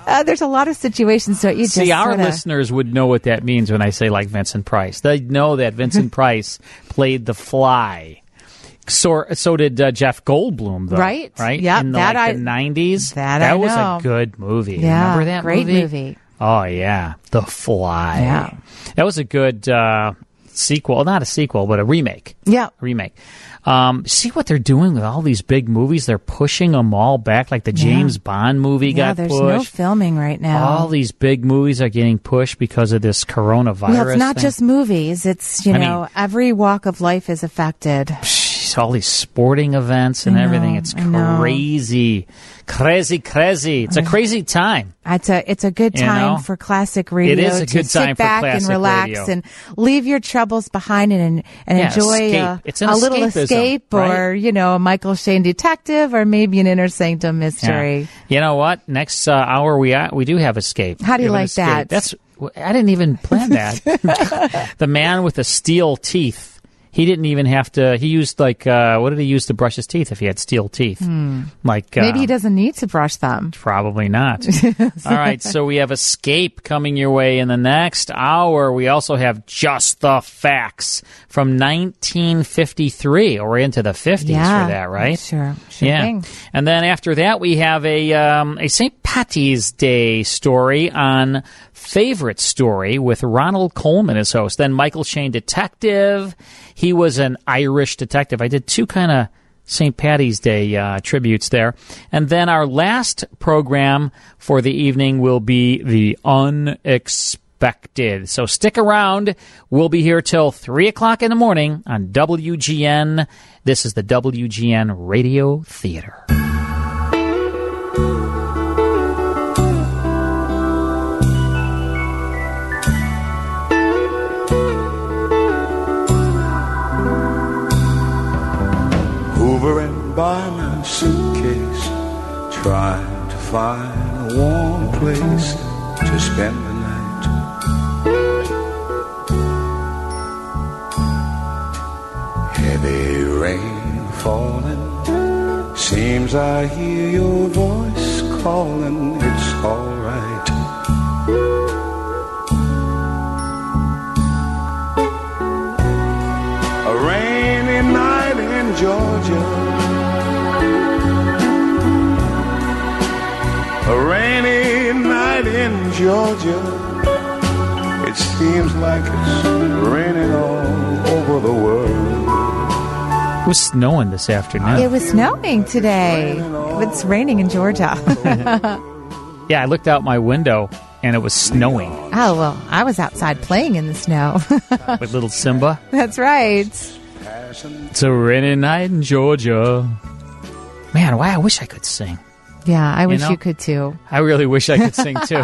There's a lot of situations, so you just See, our sorta... listeners would know what that means when I say like Vincent Price. They know that Vincent Price played The Fly. So did Jeff Goldblum, though. Right? Right? Yep, In the 90s. That was know. a good movie. Yeah, Remember that great movie? Oh, yeah. The Fly. Yeah. That was a good sequel. Not a sequel, but a remake. Yeah. Remake. See what they're doing with all these big movies? They're pushing them all back, like the James Bond movie got there's pushed. no filming right now. All these big movies are getting pushed because of this coronavirus. Well, it's not thing. just movies. It's, every walk of life is affected. All these sporting events and everything. It's crazy. Crazy. It's a crazy time. It's a good time for classic radio. It is a good time sit for back classic and relax radio. and leave your troubles behind and enjoy escape. It's an a little escapism, escape or, a Michael Shane detective or maybe an Inner Sanctum mystery. Yeah. You know what? Next hour we do have escape. How do you We have an like that? escape. I didn't even plan that. The man with the steel teeth. He didn't even have to. He used what did he use to brush his teeth if he had steel teeth? Maybe he doesn't need to brush them. Probably not. All right, so we have Escape coming your way in the next hour. We also have Just the Facts from 1953. We're into the 50s for that, right? Sure yeah. thing. And then after that, we have a St. Patty's Day story on Favorite Story with Ronald Coleman as host. Then Michael Shane Detective. He was an Irish detective. I did two kind of St. Patty's Day tributes there. And then our last program for the evening will be The Unexpected. So stick around. We'll be here till 3 o'clock in the morning on WGN. This is the WGN Radio Theater. Hovering by my suitcase, trying to find a warm place to spend the night. Heavy rain falling, seems I hear your voice calling, it's alright. A rainy night in Georgia, a rainy night in Georgia. It seems like it's raining all over the world. It was snowing this afternoon. It was snowing today. It's raining in Georgia. Yeah, I looked out my window and it was snowing. Oh, well, I was outside playing in the snow. With little Simba. That's right. It's a rainy night in Georgia. Man, why I wish I could sing. Yeah, I wish know? you could too. I really wish I could sing too.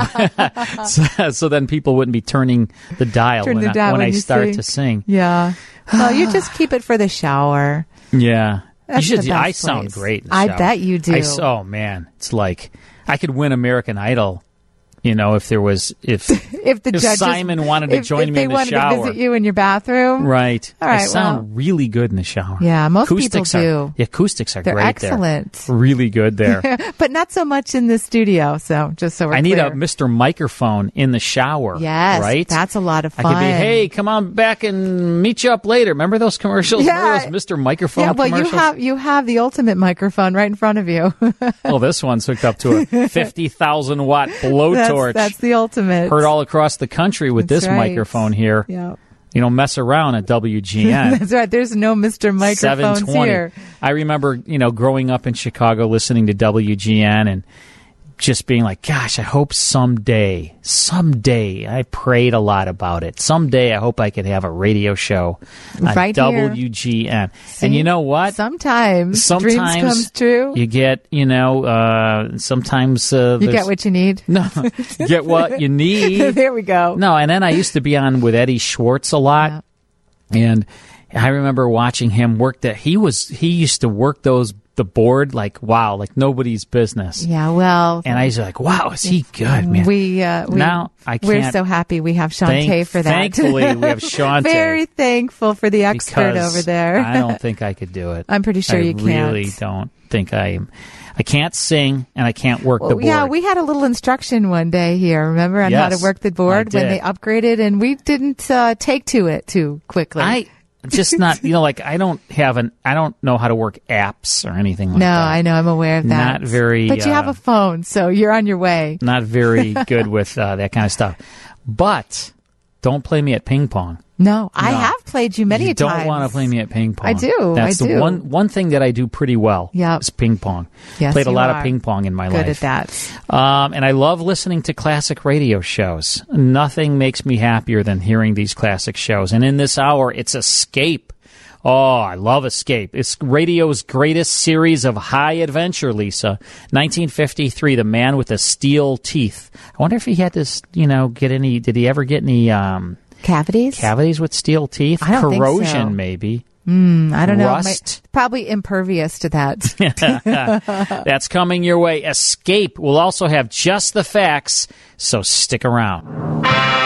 so then people wouldn't be turning the dial when I start to sing. Yeah. Well, you just keep it for the shower. Yeah. That's you should. the best I sound place. great in the I shower. bet you do. Oh man, it's like I could win American Idol. You know, if if the judges, Simon wanted to join me in the shower, if they wanted to visit you in your bathroom, right? All right, I sound really good in the shower. Yeah, most acoustics people do. The acoustics are They're great. excellent. There. Really good there. But not so much in the studio. So just so we're I need clear. a Mr. Microphone in the shower. Yes, right. That's a lot of fun. I could be, hey, come on back and meet you up later. Remember those commercials? Yeah. Remember those Mr. Microphone yeah, well, commercials? you have the ultimate microphone right in front of you. Well, this one's hooked up to a 50,000 watt blowtorch. That's the ultimate. Heard all across the country with That's this right. microphone here. Yeah. You know, mess around at WGN. That's right. There's no Mr. Microphones 720. here. I remember, growing up in Chicago listening to WGN and just being like, gosh, I hope someday, I prayed a lot about it. Someday I hope I could have a radio show on Right here. WGN. See? And you know what? Sometimes dreams come true. You get, sometimes You get what you need. No, you get what you need. There we go. No, and then I used to be on with Eddie Schwartz a lot. And I remember watching him work that he used to work those the board like, wow, like nobody's business. Yeah, well. And I was like, wow, is he good, man? Now I can't. We're so happy we have Shantae for that. Thankfully, we have Shantae. Very thankful for the expert because over there. I don't think I could do it. I'm pretty sure you can't. I really don't think I am. I can't sing, and I can't work the board. Yeah, we had a little instruction one day here, remember, on how to work the board when they upgraded, and we didn't take to it too quickly. I just not, like I don't know how to work apps or anything like that. No, I know, I'm aware of that. Not very. But you have a phone, so you're on your way. Not very good with that kind of stuff. But don't play me at ping pong. No, I have played you many times. You don't want to play me at ping pong. I do. That's the one thing that I do pretty well. Yeah, is ping pong. Yes, played a lot of ping pong in my life. Good at that. And I love listening to classic radio shows. Nothing makes me happier than hearing these classic shows. And in this hour, it's Escape. Oh, I love Escape. It's radio's greatest series of high adventure, Lisa. 1953, The Man with the Steel Teeth. I wonder if he had to, did he ever get any cavities? Cavities with steel teeth? I don't Corrosion, think so. maybe. I don't know. Rust? Probably impervious to that. That's coming your way. Escape will also have just the facts, so stick around.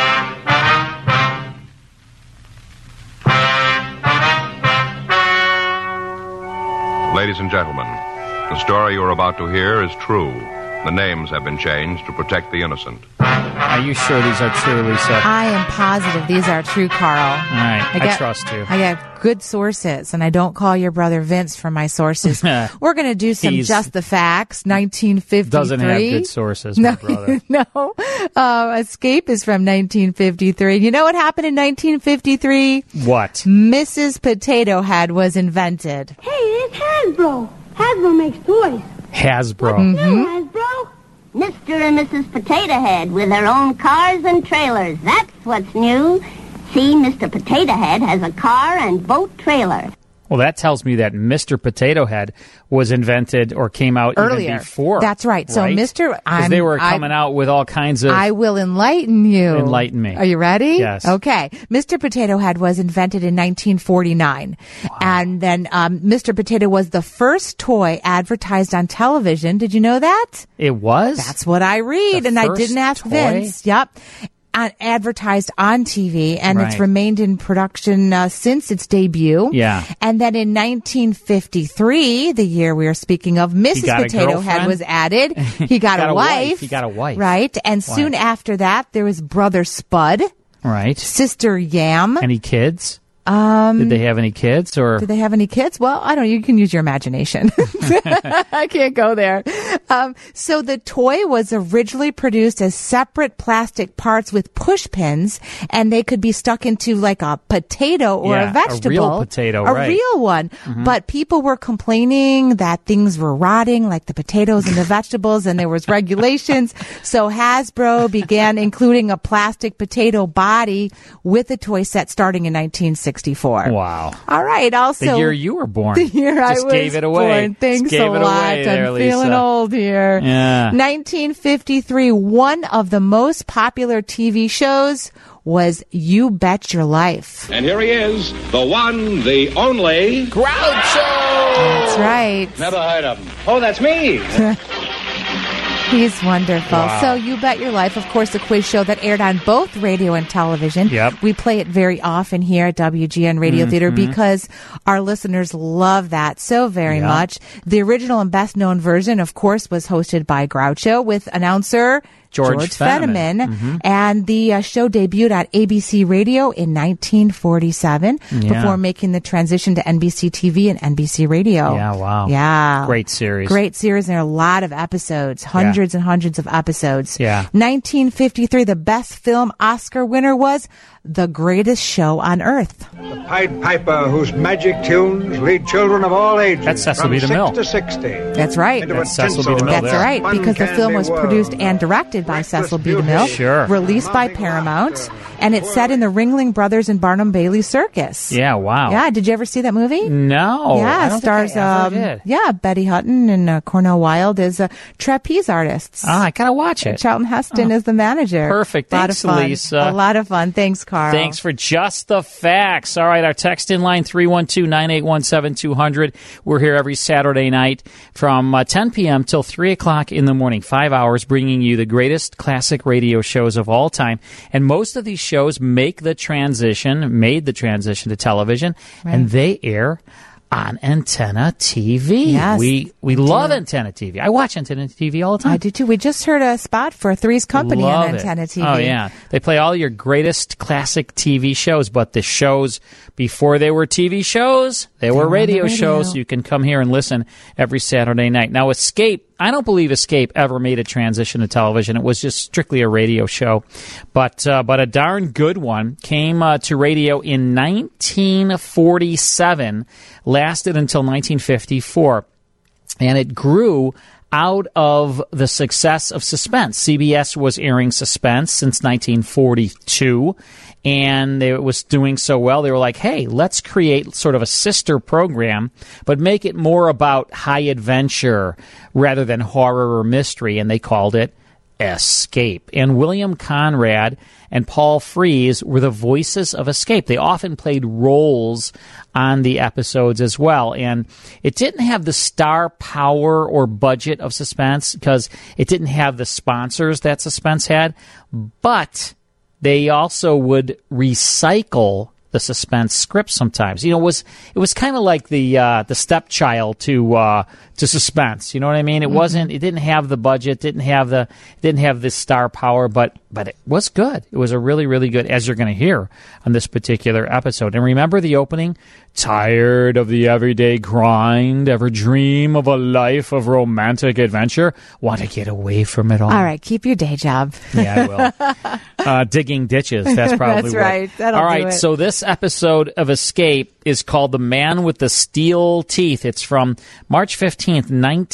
Ladies and gentlemen, the story you're about to hear is true. The names have been changed to protect the innocent. Are you sure these are true, Lisa? I am positive these are true, Carl. All right, I trust you. I got good sources, and I don't call your brother Vince for my sources. We're going to do some Just the Facts, 1953. Doesn't have good sources, my brother. No. Escape is from 1953. You know what happened in 1953? What? Mrs. Potato Head was invented. Hey, it's Hasbro. Hasbro makes toys. Hasbro. Hasbro? Mr. and Mrs. Potato Head with their own cars and trailers. That's what's new. See, Mr. Potato Head has a car and boat trailer. Well, that tells me that Mr. Potato Head was invented or came out earlier. Even before. That's right. So, Mr. Because they were coming out with all kinds of... I will enlighten you. Enlighten me. Are you ready? Yes. Okay. Mr. Potato Head was invented in 1949. Wow. And then Mr. Potato was the first toy advertised on television. Did you know that? It was? That's what I read. And I didn't ask Vince. Yep. Advertised on TV, and it's remained in production since its debut. Yeah. And then in 1953, the year we are speaking of, Mrs. Potato Head was added. He got a wife. He got a wife. Right. And soon after that, there was Brother Spud. Right. Sister Yam. Any kids? Did they have any kids, or did they have any kids? Well, I don't know. You can use your imagination. I can't go there. So the toy was originally produced as separate plastic parts with push pins, and they could be stuck into like a potato or a vegetable. A real potato, a real one. Mm-hmm. But people were complaining that things were rotting, like the potatoes and the vegetables, and there was regulations. So Hasbro began including a plastic potato body with the toy set starting in 1964. Wow. All right. Also, the year you were born. The year I was gave it away. Born. Thanks a lot. There, I'm feeling old here. Yeah. 1953, one of the most popular TV shows was You Bet Your Life. And here he is, the one, the only... Groucho! That's right. Never heard of him. Oh, that's me. He's wonderful. Wow. So You Bet Your Life, of course, a quiz show that aired on both radio and television. Yep. We play it very often here at WGN Radio Theater because our listeners love that so very much. The original and best known version, of course, was hosted by Groucho with announcer George Fenneman. And the show debuted at ABC Radio in 1947 before making the transition to NBC TV and NBC Radio. Yeah, wow. Yeah. Great series. Great series. And there are a lot of episodes, hundreds and hundreds of episodes. Yeah. 1953, the best film Oscar winner was The Greatest Show on Earth. The Pied Piper, whose magic tunes lead children of all ages That's Sesame from DeMille. 6 to 60. That's right. Into That's a Cecil B. tinsel DeMille of That's right, because the film was fun-candy produced world. and directed directed by Cecil B. DeMille, Sure. released by Paramount, and it's set in the Ringling Brothers and Barnum Bailey Circus. Yeah, wow. Yeah, did you ever see that movie? No. Yeah, I it don't stars think I ever did. Betty Hutton and Cornell Wilde as trapeze artists. Ah, I gotta watch it. Charlton Heston is the manager. Perfect. Thanks, a lot of fun. Lisa. A lot of fun. Thanks, Carl. Thanks for just the facts. All right, our text in line 312-981-7200. We're here every Saturday night from 10 p.m. till 3 o'clock in the morning. 5 hours bringing you the greatest classic radio shows of all time. And most of these shows made the transition to television, and they air on Antenna TV. Yes, we love Antenna TV. I watch Antenna TV all the time. I do too. We just heard a spot for Three's Company Love on it. Antenna TV. Oh, yeah. They play all your greatest classic TV shows, but the shows before they were TV shows, they were radio shows. You can come here and listen every Saturday night. Now, Escape, I don't believe Escape ever made a transition to television. It was just strictly a radio show. But a darn good one came to radio in 1947, lasted until 1954. And it grew out of the success of Suspense. CBS was airing Suspense since 1942, and it was doing so well, they were like, hey, let's create sort of a sister program, but make it more about high adventure rather than horror or mystery, and they called it Escape. And William Conrad and Paul Frees were the voices of Escape. They often played roles on the episodes as well. And it didn't have the star power or budget of Suspense because it didn't have the sponsors that Suspense had, but they also would recycle the Suspense script sometimes. You know, it was kind of like the stepchild to Suspense. You know what I mean? It wasn't. It didn't have the budget. Didn't have the star power. But it was good. It was a really, really good, as you're going to hear on this particular episode. And remember the opening? Tired of the everyday grind? Ever dream of a life of romantic adventure? Want to get away from it all? All right, keep your day job. Yeah, I will. Digging ditches. That's probably That's what. right. That'll all do right, it. so this episode of Escape is called The Man with the Steel Teeth. It's from March 15th,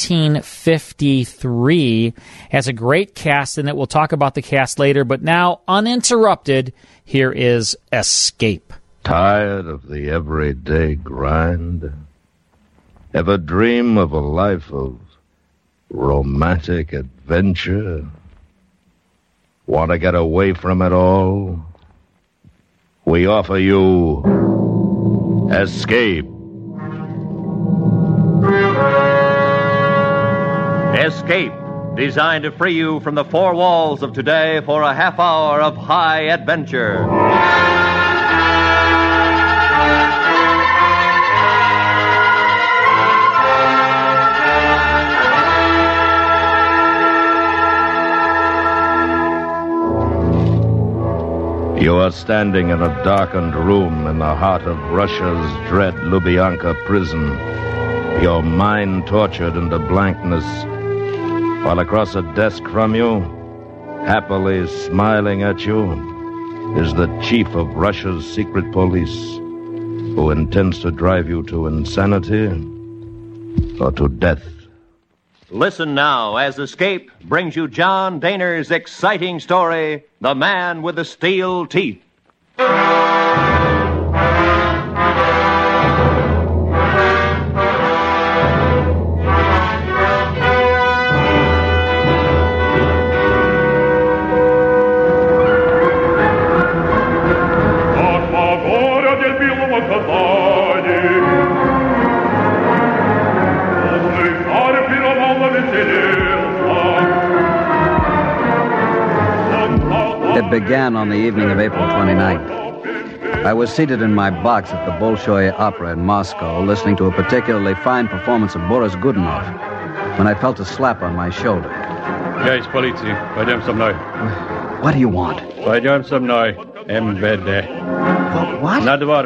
1953. Has a great cast in it. We'll talk about the cast later, but now, uninterrupted, here is Escape. Tired of the everyday grind? Ever dream of a life of romantic adventure? Want to get away from it all? We offer you Escape. Escape, designed to free you from the four walls of today for a half hour of high adventure. You are standing in a darkened room in the heart of Russia's dread Lubyanka prison, your mind tortured into blankness, while across a desk from you, happily smiling at you, is the chief of Russia's secret police, who intends to drive you to insanity or to death. Listen now as Escape brings you John Dehner's exciting story, The Man with the Steel Teeth. It began on the evening of April 29th. I was seated in my box at the Bolshoi Opera in Moscow, listening to a particularly fine performance of Boris Godunov, when I felt a slap on my shoulder. Я из полиции. Пойдем со мной. What do you want? Пойдем со мной. МВД. What? На двор.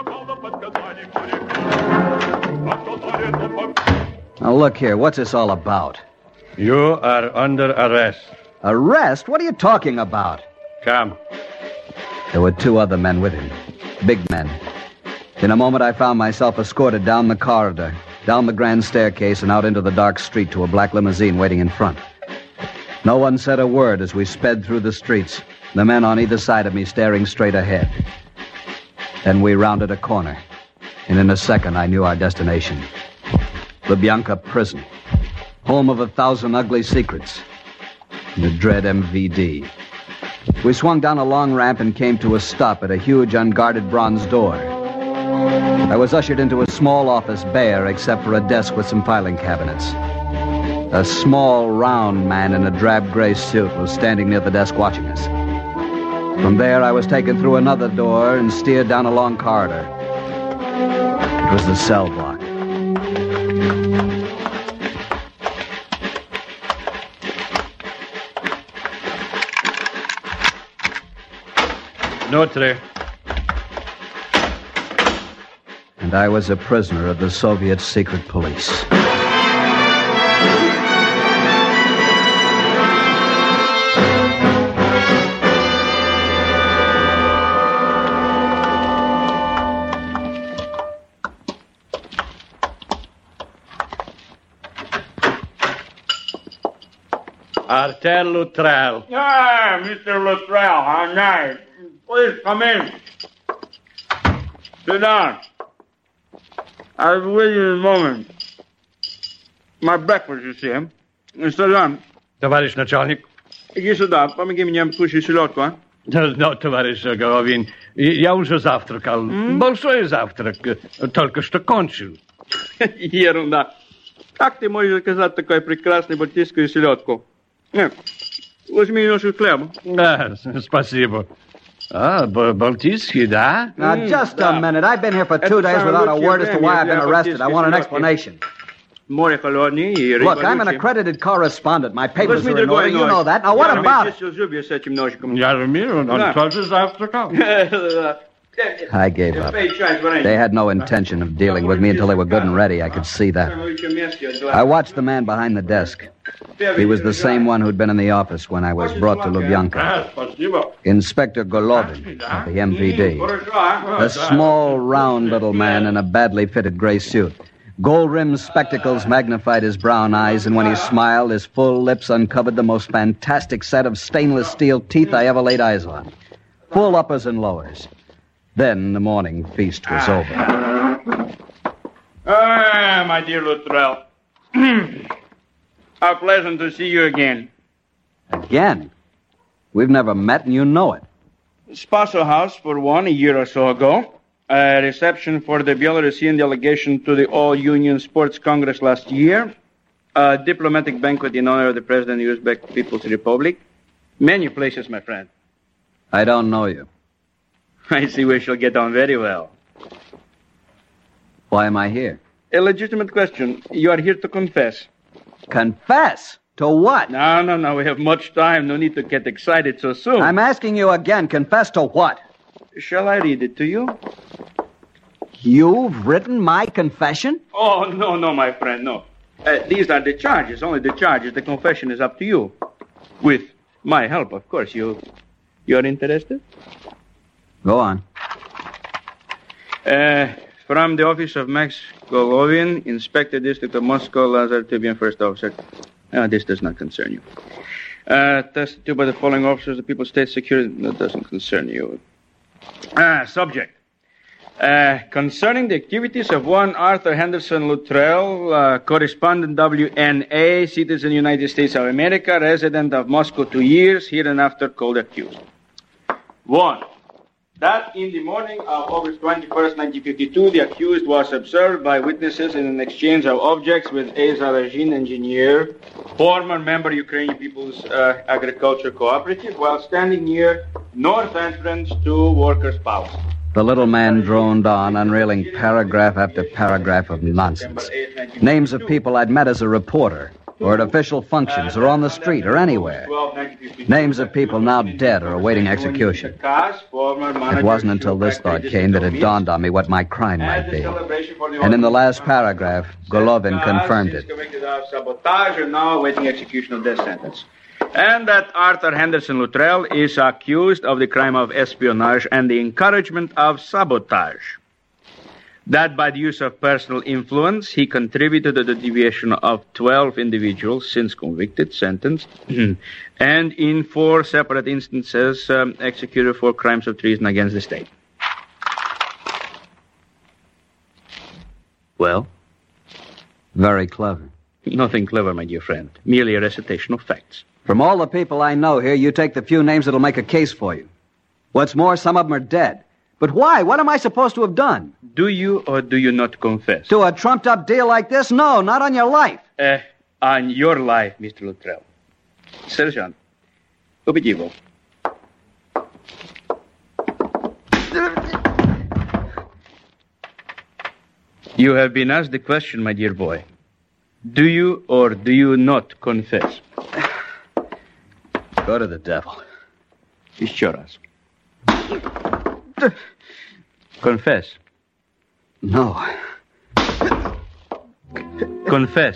Now look here, what's this all about? You are under arrest. Arrest? What are you talking about? Come. There were two other men with him. Big men. In a moment, I found myself escorted down the corridor, down the grand staircase, and out into the dark street to a black limousine waiting in front. No one said a word as we sped through the streets, the men on either side of me staring straight ahead. Then we rounded a corner, and in a second I knew our destination. Lubyanka Prison, home of 1,000 ugly secrets, the dread MVD. We swung down a long ramp and came to a stop at a huge unguarded bronze door. I was ushered into a small office, bare except for a desk with some filing cabinets. A small, round man in a drab gray suit was standing near the desk watching us. From there, I was taken through another door and steered down a long corridor. It was the cell block. Notre. And I was a prisoner of the Soviet secret police. Artel Luttrell. Ah, Mr. Luttrell, how nice. Please come in. Sit down. I'll be with you in a moment. My breakfast, you see. Sit down. Товарищ начальник. Иди сюда, помоги мне кушать селедку, а? No, товарищ Головин, я уже завтракал. Большой завтрак, только что кончил. Ерунда. Как ты можешь заказать такую прекрасную балтийскую селедку? Нет, возьми немножко хлеба. Да, спасибо. Балтийский, да? Now, just a minute. I've been here for 2 days without a word as to why I've been arrested. I want an explanation. Море холодное и рыба. Look, I'm an accredited correspondent. My papers are in order. You know that. Now, what about it? Я разумею, он тоже завтракал. I gave up. They had no intention of dealing with me until they were good and ready. I could see that. I watched the man behind the desk. He was the same one who'd been in the office when I was brought to Lubyanka. Inspector Golovin of the MVD. A small, round little man in a badly fitted gray suit. Gold-rimmed spectacles magnified his brown eyes, and when he smiled, his full lips uncovered the most fantastic set of stainless steel teeth I ever laid eyes on. Full uppers and lowers. Then the morning feast was over. Ah, my dear Luttrell. How pleasant to see you again. Again? We've never met, and you know it. Spaso House, for one, a year or so ago. A reception for the Belarusian delegation to the All-Union Sports Congress last year. A diplomatic banquet in honor of the President of the Uzbek People's Republic. Many places, my friend. I don't know you. I see we shall get on very well. Why am I here? A legitimate question. You are here to confess. Confess? To what? No. We have much time. No need to get excited so soon. I'm asking you again. Confess to what? Shall I read it to you? You've written my confession? Oh, no, my friend, no. These are the charges, only the charges. The confession is up to you. With my help, of course. You're interested? Go on. From the office of Max Golovin, Inspector District of Moscow, Lazar Tibyan, First Officer. This does not concern you. Tested by the following officers of People's State Security. That doesn't concern you. Subject. Concerning the activities of one Arthur Henderson Luttrell, correspondent WNA, citizen United States of America, resident of Moscow 2 years, hereinafter called accused. 1. That in the morning of August 21st, 1952, the accused was observed by witnesses in an exchange of objects with a Zarajin engineer, former member Ukrainian People's Agriculture Cooperative, while standing near north entrance to Workers' Palace. The little man droned on, unreeling paragraph after paragraph of nonsense. Names of people I'd met as a reporter, or at official functions, or on the street, or anywhere. Names of people now dead or awaiting execution. It wasn't until this thought came that it dawned on me what my crime might be. And in the last paragraph, Golovin confirmed it. Sabotage and now awaiting execution of death sentence. And that Arthur Henderson Luttrell is accused of the crime of espionage and the encouragement of sabotage. That by the use of personal influence, he contributed to the deviation of 12 individuals since convicted, sentenced, and in 4 separate instances executed for crimes of treason against the state. Well? Very clever. Nothing clever, my dear friend. Merely a recitation of facts. From all the people I know here, you take the few names that'll make a case for you. What's more, some of them are dead. But why? What am I supposed to have done? Do you or do you not confess? To a trumped-up deal like this? No, not on your life. On your life, Mr. Luttrell. Sergeant, ubedjivo. You have been asked the question, my dear boy. Do you or do you not confess? Go to the devil. Еще раз. Confess. No. Confess.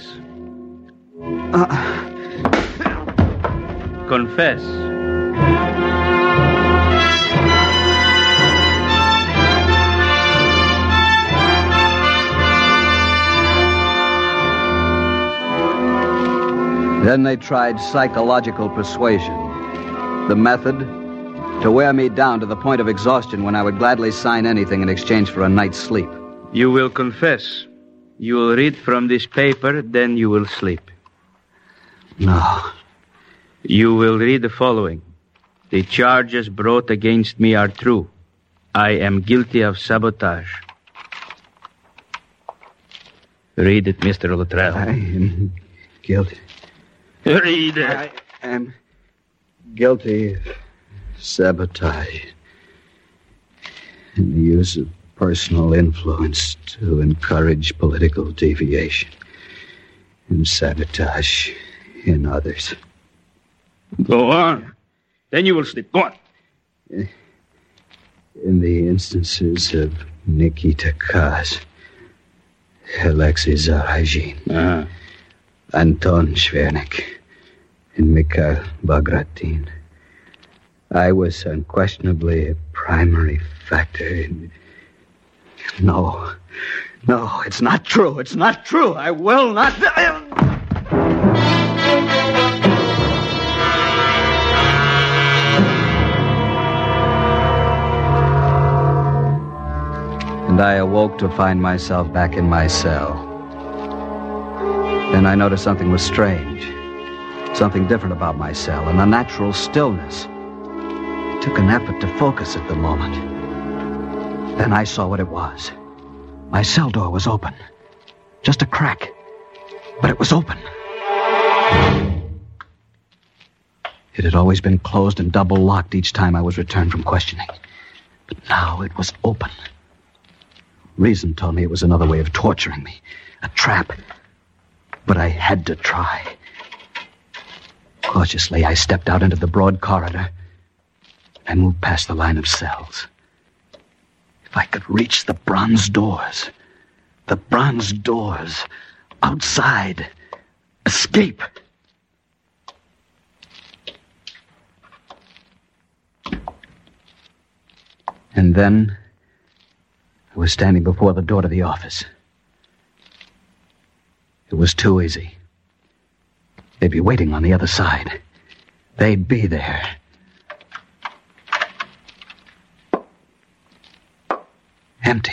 Confess. Then they tried psychological persuasion. The method? To wear me down to the point of exhaustion when I would gladly sign anything in exchange for a night's sleep. You will confess. You will read from this paper, then you will sleep. No. You will read the following. The charges brought against me are true. I am guilty of sabotage. Read it, Mr. Luttrell. I am guilty. Read it. I am guilty of sabotage and the use of personal influence to encourage political deviation and sabotage in others. Go on. Then you will sleep. Go on. In the instances of Nikita Kaz, Alexei Zarajin, Anton Shvernik, and Mikhail Bagratin, I was unquestionably a primary factor in... No, it's not true. It's not true. I will not... And I awoke to find myself back in my cell. Then I noticed something was strange. Something different about my cell, an unnatural stillness. It took an effort to focus at the moment. Then I saw what it was. My cell door was open. Just a crack. But it was open. It had always been closed and double locked each time I was returned from questioning. But now it was open. Reason told me it was another way of torturing me. A trap. But I had to try. Cautiously, I stepped out into the broad corridor. I moved past the line of cells. If I could reach the bronze doors. The bronze doors. Outside. Escape. And then I was standing before the door to the office. It was too easy. They'd be waiting on the other side. They'd be there. Empty.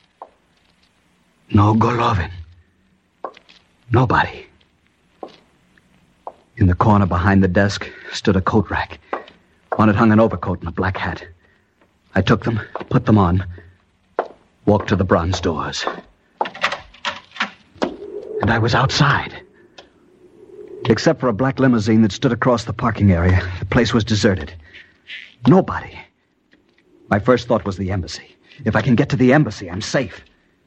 No Golovin. Nobody. In the corner behind the desk stood a coat rack. On it hung an overcoat and a black hat. I took them, put them on, walked to the bronze doors. And I was outside. Except for a black limousine that stood across the parking area, the place was deserted. Nobody. My first thought was the embassy. If I can get to the embassy, I'm safe.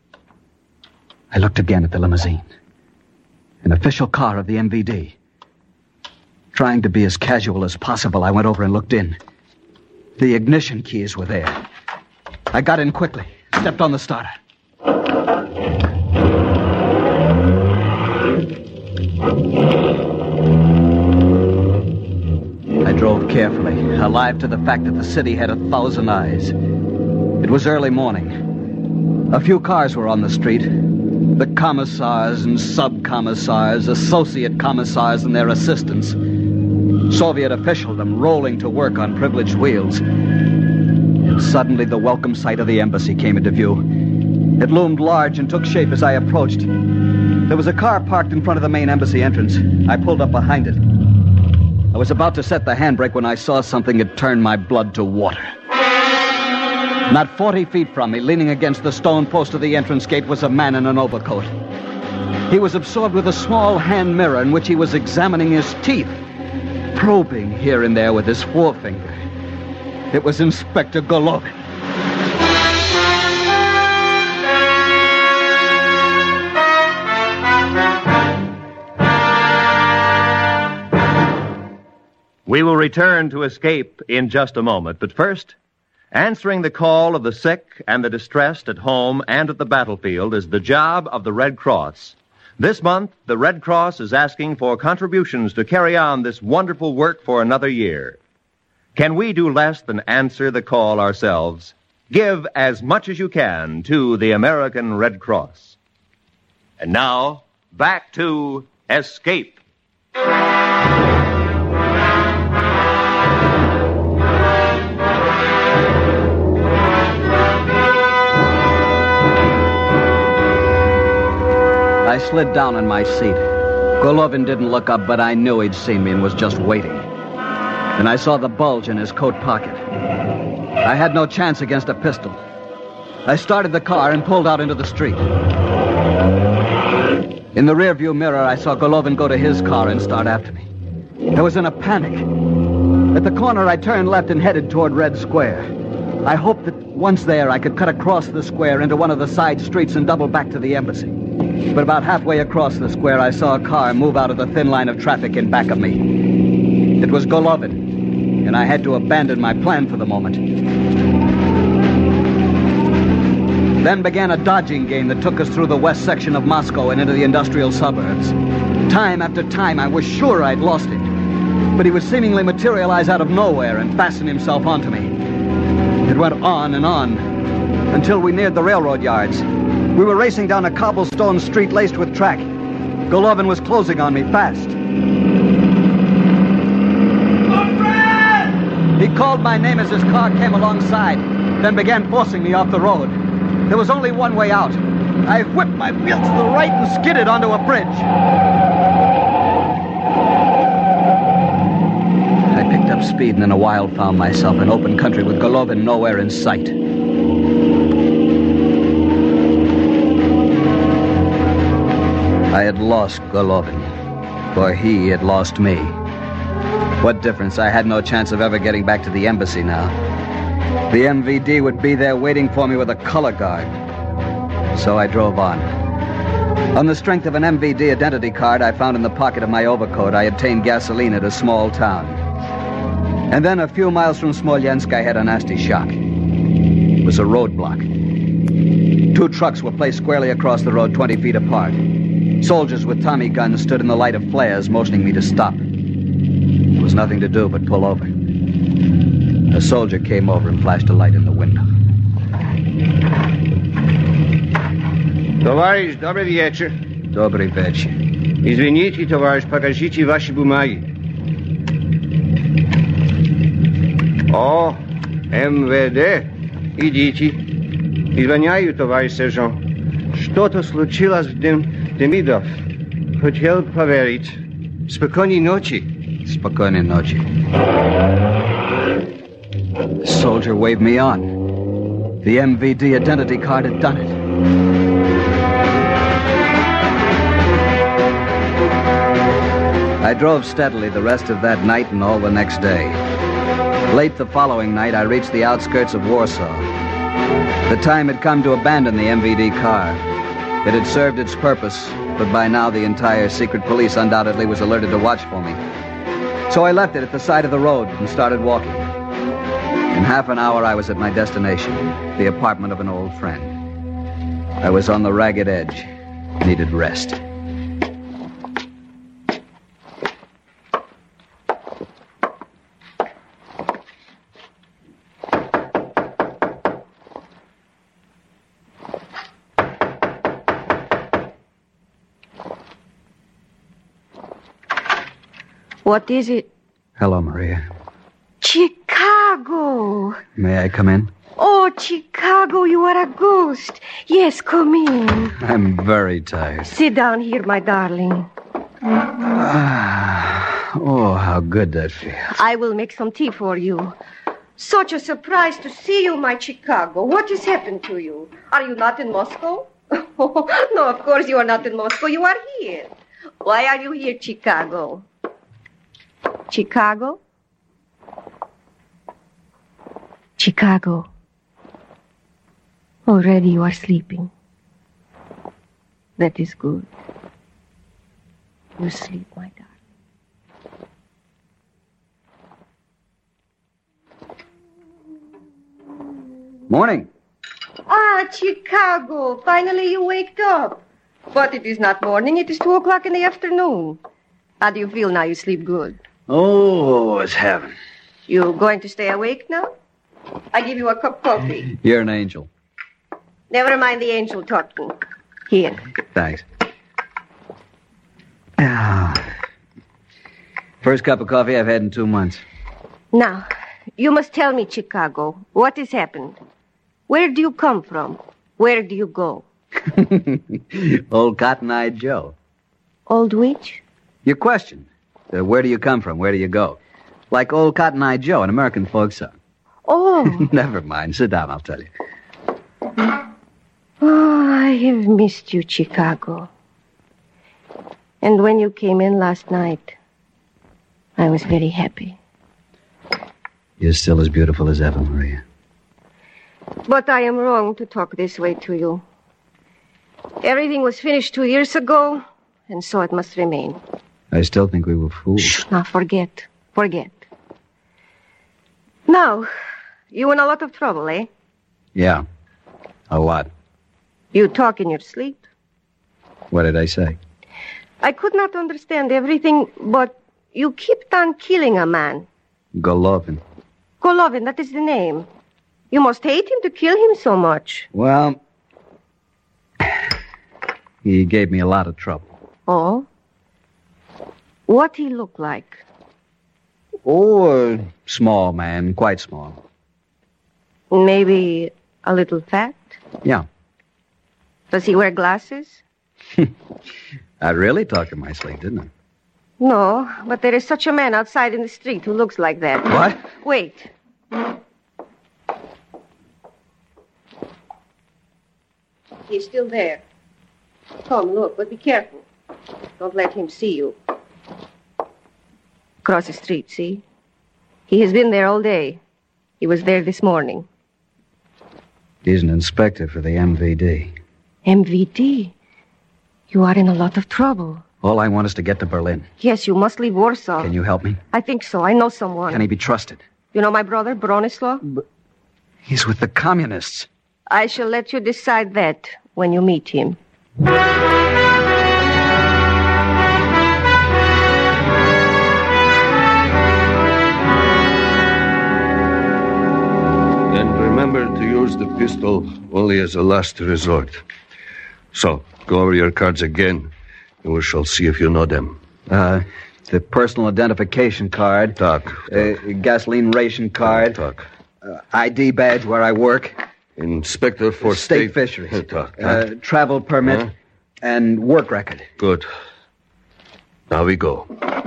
I looked again at the limousine. An official car of the MVD. Trying to be as casual as possible, I went over and looked in. The ignition keys were there. I got in quickly, stepped on the starter. I drove carefully, alive to the fact that the city had 1,000 eyes. It was early morning. A few cars were on the street. The commissars and sub-commissars, associate commissars and their assistants. Soviet officialdom rolling to work on privileged wheels. And suddenly the welcome sight of the embassy came into view. It loomed large and took shape as I approached. There was a car parked in front of the main embassy entrance. I pulled up behind it. I was about to set the handbrake when I saw something that turned my blood to water. Not 40 feet from me, leaning against the stone post of the entrance gate, was a man in an overcoat. He was absorbed with a small hand mirror in which he was examining his teeth, probing here and there with his forefinger. It was Inspector Golovin. We will return to Escape in just a moment, but first, answering the call of the sick and the distressed at home and at the battlefield is the job of the Red Cross. This month, the Red Cross is asking for contributions to carry on this wonderful work for another year. Can we do less than answer the call ourselves? Give as much as you can to the American Red Cross. And now, back to Escape. I slid down in my seat. Golovin didn't look up, but I knew he'd seen me and was just waiting. And I saw the bulge in his coat pocket. I had no chance against a pistol. I started the car and pulled out into the street. In the rearview mirror, I saw Golovin go to his car and start after me. I was in a panic. At the corner, I turned left and headed toward Red Square. I hoped that once there, I could cut across the square into one of the side streets and double back to the embassy. But about halfway across the square, I saw a car move out of the thin line of traffic in back of me. It was Golovin, and I had to abandon my plan for the moment. Then began a dodging game that took us through the west section of Moscow and into the industrial suburbs. Time after time, I was sure I'd lost him. But he would seemingly materialize out of nowhere and fasten himself onto me. It went on and on, until we neared the railroad yards. We were racing down a cobblestone street laced with track. Golovin was closing on me fast. He called my name as his car came alongside, then began forcing me off the road. There was only one way out. I whipped my wheel to the right and skidded onto a bridge. I picked up speed and in a while found myself in open country with Golovin nowhere in sight. I had lost Golovin, for he had lost me. What difference? I had no chance of ever getting back to the embassy now. The MVD would be there waiting for me with a color guard. So I drove on. On the strength of an MVD identity card I found in the pocket of my overcoat, I obtained gasoline at a small town. And then a few miles from Smolensk, I had a nasty shock. It was a roadblock. 2 trucks were placed squarely across the road 20 feet apart. Soldiers with Tommy guns stood in the light of flares, motioning me to stop. There was nothing to do but pull over. A soldier came over and flashed a light in the window. Товарищ, добрый вечер. Добрый вечер. Извините, товарищ, покажите ваши бумаги. О, МВД. Идите. Извиняю, товарищ сержант. Что-то случилось в Демидов. Хотел проверить. Спокойной ночи. Спокойной ночи. The soldier waved me on. The MVD identity card had done it. I drove steadily the rest of that night and all the next day. Late the following night, I reached the outskirts of Warsaw. The time had come to abandon the MVD car. It had served its purpose, but by now the entire secret police undoubtedly was alerted to watch for me. So I left it at the side of the road and started walking. In half an hour, I was at my destination, the apartment of an old friend. I was on the ragged edge, needed rest. What is it? Hello, Maria. Chicago. May I come in? Oh, Chicago, you are a ghost. Yes, come in. I'm very tired. Sit down here, my darling. Oh, how good that feels. I will make some tea for you. Such a surprise to see you, my Chicago. What has happened to you? Are you not in Moscow? No, of course you are not in Moscow. You are here. Why are you here, Chicago? Chicago? Chicago. Already you are sleeping. That is good. You sleep, my darling. Morning. Ah, Chicago. Finally you waked up. But it is not morning. It is 2:00 in the afternoon. How do you feel now? You sleep good. Oh, it's heaven. You going to stay awake now? I give you a cup of coffee. You're an angel. Never mind the angel talking. Here. Thanks. First cup of coffee I've had in 2 months. Now, you must tell me, Chicago, what has happened? Where do you come from? Where do you go? Old Cotton-Eyed Joe. Old which? Your question. Where do you come from? Where do you go? Like Old Cotton-Eyed Joe, an American folk song. Oh. Never mind. Sit down, I'll tell you. Oh, I have missed you, Chicago. And when you came in last night, I was very happy. You're still as beautiful as ever, Maria. But I am wrong to talk this way to you. Everything was finished 2 years ago, and so it must remain. I still think we were fools. Shh, now forget. Forget. Now, you in a lot of trouble, eh? Yeah, a lot. You talk in your sleep. What did I say? I could not understand everything, but you kept on killing a man. Golovin. Golovin, that is the name. You must hate him to kill him so much. Well, he gave me a lot of trouble. Oh? What he look like? Oh, a small man, quite small. Maybe a little fat? Yeah. Does he wear glasses? I really talked in my sleep, didn't I? No, but there is such a man outside in the street who looks like that. What? Wait. He's still there. Come, look, but be careful. Don't let him see you. Across the street, see? He has been there all day. He was there this morning. He's an inspector for the MVD. MVD? You are in a lot of trouble. All I want is to get to Berlin. Yes, you must leave Warsaw. Can you help me? I think so. I know someone. Can he be trusted? You know my brother, Bronislaw? He's with the communists. I shall let you decide that when you meet him. And remember to use the pistol only as a last resort. So, go over your cards again, and we shall see if you know them. The personal identification card. Tak. Gasoline ration card. Tak. ID badge where I work. Inspector for State Fisheries. Tak. Travel permit. And work record. Good. Now we go.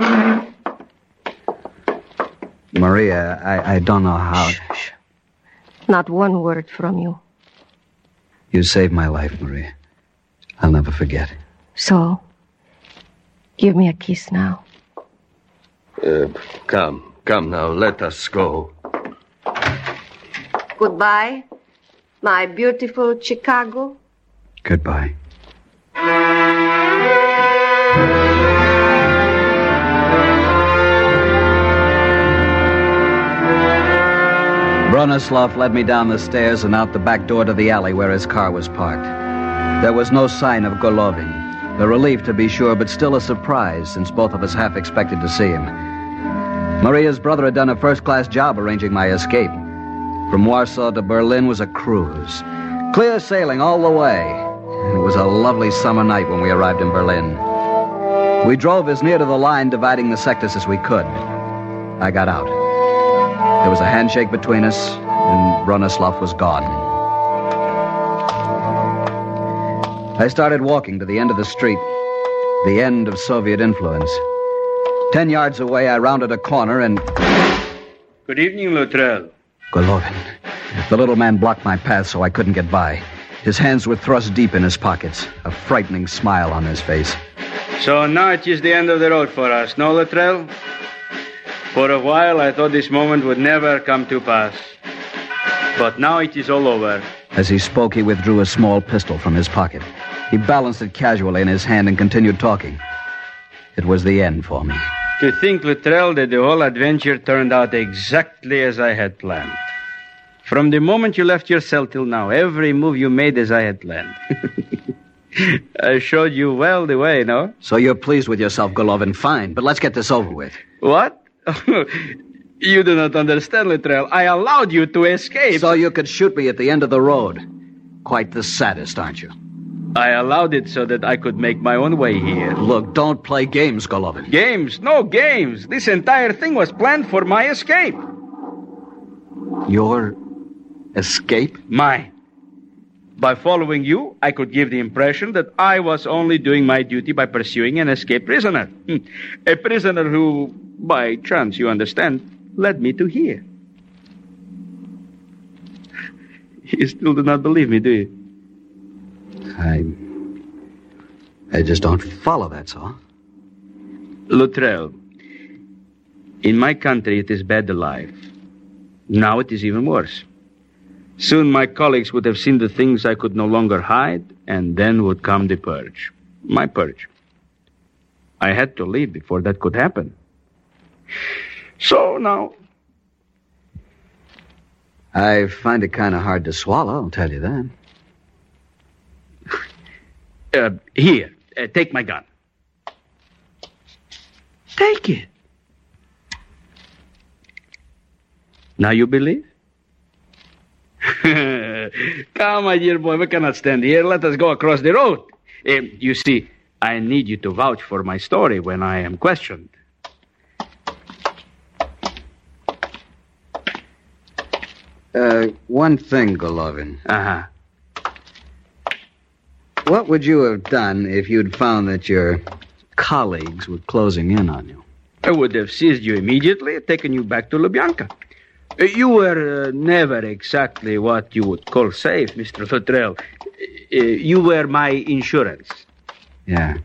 Maria, I don't know how... Shh. Not one word from you. You saved my life, Maria. I'll never forget. So, give me a kiss now. Come now, let us go. Goodbye, my beautiful Chicago. Goodbye. Bronislaw led me down the stairs and out the back door to the alley where his car was parked. There was no sign of Golovin. A relief, to be sure, but still a surprise, since both of us half expected to see him. Maria's brother had done a first-class job arranging my escape. From Warsaw to Berlin was a cruise. Clear sailing all the way. And it was a lovely summer night when we arrived in Berlin. We drove as near to the line dividing the sectors as we could. I got out. There was a handshake between us, and Bronislav was gone. I started walking to the end of the street, the end of Soviet influence. 10 yards away, I rounded a corner and... Good evening, Luttrell. Golovin. The little man blocked my path so I couldn't get by. His hands were thrust deep in his pockets, a frightening smile on his face. So now it is the end of the road for us, no, Luttrell? For a while, I thought this moment would never come to pass. But now it is all over. As he spoke, he withdrew a small pistol from his pocket. He balanced it casually in his hand and continued talking. It was the end for me. To think, Luttrell, that the whole adventure turned out exactly as I had planned. From the moment you left your cell till now, every move you made as I had planned. I showed you well the way, no? So you're pleased with yourself, Golovin. Fine, but let's get this over with. What? You do not understand, Luttrell. I allowed you to escape. So you could shoot me at the end of the road. Quite the sadist, aren't you? I allowed it so that I could make my own way here. Look, don't play games, Golovin. Games? No games. This entire thing was planned for my escape. Your escape? Mine. By following you, I could give the impression that I was only doing my duty by pursuing an escaped prisoner. A prisoner who, by chance, you understand, led me to here. You still do not believe me, do you? I just don't follow, that's all. Luttrell, in my country it is bad alive. Now it is even worse. Soon my colleagues would have seen the things I could no longer hide, and then would come the purge. My purge. I had to leave before that could happen. So now... I find it kind of hard to swallow, I'll tell you that. Here, take my gun. Take it. Now you believe? Come, my dear boy, we cannot stand here. Let us go across the road. You see, I need you to vouch for my story when I am questioned. One thing, Golovin. Uh-huh. What would you have done if you'd found that your colleagues were closing in on you? I would have seized you immediately and taken you back to Lubyanka. You were never exactly what you would call safe, Mr. Luttrell. You were my insurance. Yeah.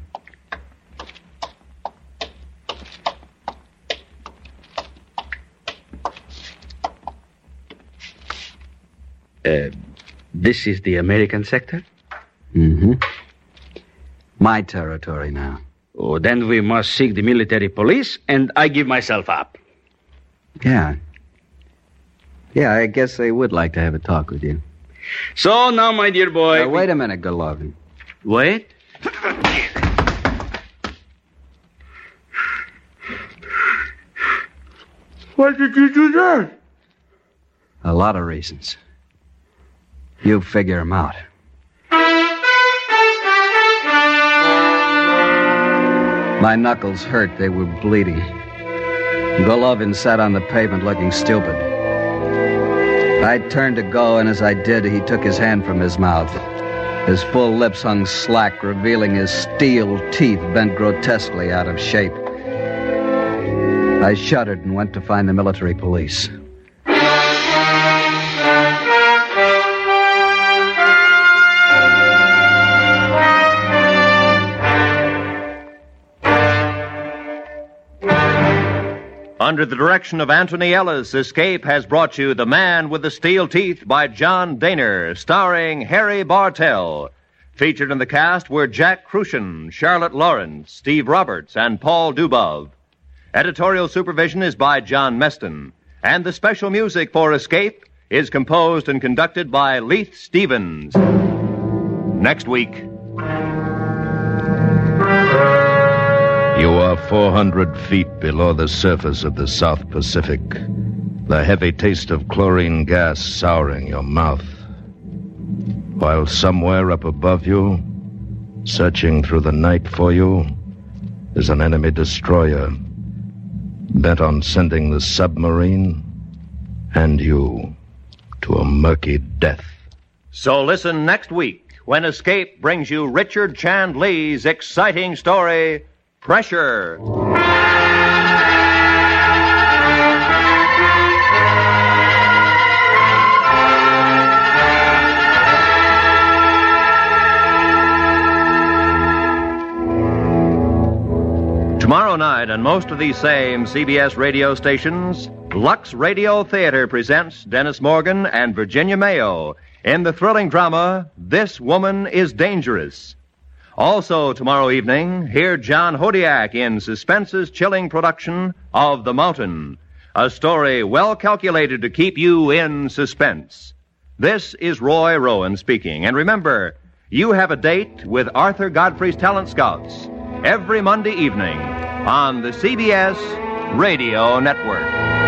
This is the American sector? Mm-hmm. My territory now. Oh, then we must seek the military police, and I give myself up. Yeah. Yeah, I guess they would like to have a talk with you. So now, my dear boy... wait a minute, Golovin. Wait? Why did you do that? A lot of reasons. You figure them out. My knuckles hurt. They were bleeding. Golovin sat on the pavement looking stupid. I turned to go, and as I did, he took his hand from his mouth. His full lips hung slack, revealing his steel teeth bent grotesquely out of shape. I shuddered and went to find the military police. Under the direction of Anthony Ellis, Escape has brought you The Man with the Steel Teeth by John Dehner, starring Harry Bartell. Featured in the cast were Jack Crucian, Charlotte Lawrence, Steve Roberts, and Paul Dubov. Editorial supervision is by John Meston, and the special music for Escape is composed and conducted by Leith Stevens. Next week... You are 400 feet below the surface of the South Pacific, the heavy taste of chlorine gas souring your mouth. While somewhere up above you, searching through the night for you, is an enemy destroyer bent on sending the submarine and you to a murky death. So listen next week when Escape brings you Richard Chand Lee's exciting story, Pressure. Tomorrow night, on most of these same CBS radio stations, Lux Radio Theater presents Dennis Morgan and Virginia Mayo in the thrilling drama, This Woman is Dangerous. Also tomorrow evening, hear John Hodiak in Suspense's chilling production of The Mountain, a story well calculated to keep you in suspense. This is Roy Rowan speaking, and remember, you have a date with Arthur Godfrey's Talent Scouts every Monday evening on the CBS Radio Network.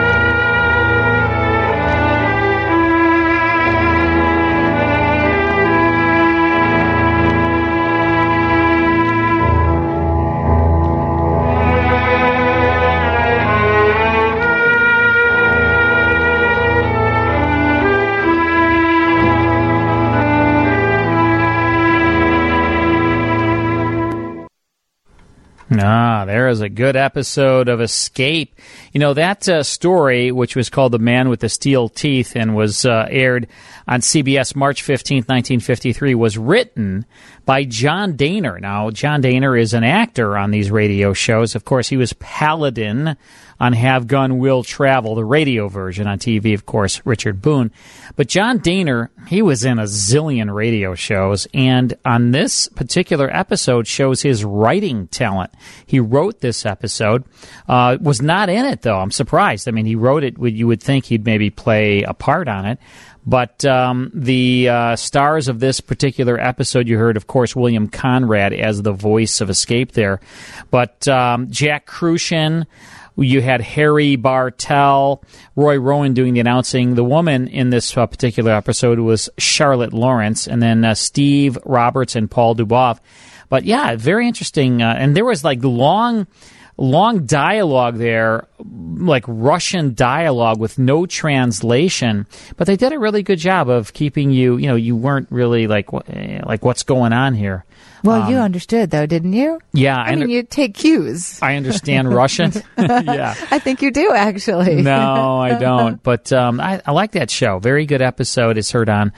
There is a good episode of Escape. You know, that story, which was called The Man with the Steel Teeth and was aired on CBS March 15th, 1953, was written by John Dehner. Now, John Dehner is an actor on these radio shows. Of course, he was Paladin on Have Gun Will Travel, the radio version. On TV, of course, Richard Boone. But John Dehner, he was in a zillion radio shows, and on this particular episode shows his writing talent. He wrote this episode, was not in it, though. I'm surprised. I mean, he wrote it. You would think he'd maybe play a part on it. But the stars of this particular episode, you heard, of course, William Conrad as the voice of Escape there. But Jack Kruschen, you had Harry Bartell, Roy Rowan doing the announcing. The woman in this particular episode was Charlotte Lawrence, and then Steve Roberts and Paul Dubov. But yeah, very interesting. And there was like long dialogue there, like Russian dialogue with no translation. But they did a really good job of keeping you, you weren't really like what's going on here. Well, you understood, though, didn't you? Yeah. I mean, you take cues. I understand Russian. Yeah. I think you do, actually. No, I don't. But I like that show. Very good episode. It's heard on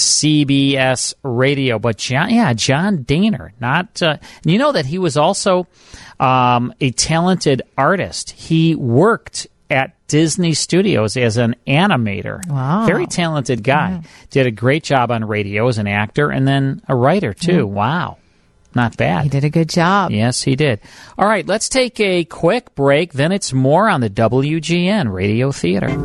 CBS Radio. But, John Dehner. Not, you know that he was also a talented artist. He worked at Disney Studios as an animator. Wow. Very talented guy. Yeah. Did a great job on radio as an actor and then a writer, too. Yeah. Wow. Not bad. He did a good job. Yes, he did. All right, let's take a quick break. Then it's more on the WGN Radio Theater.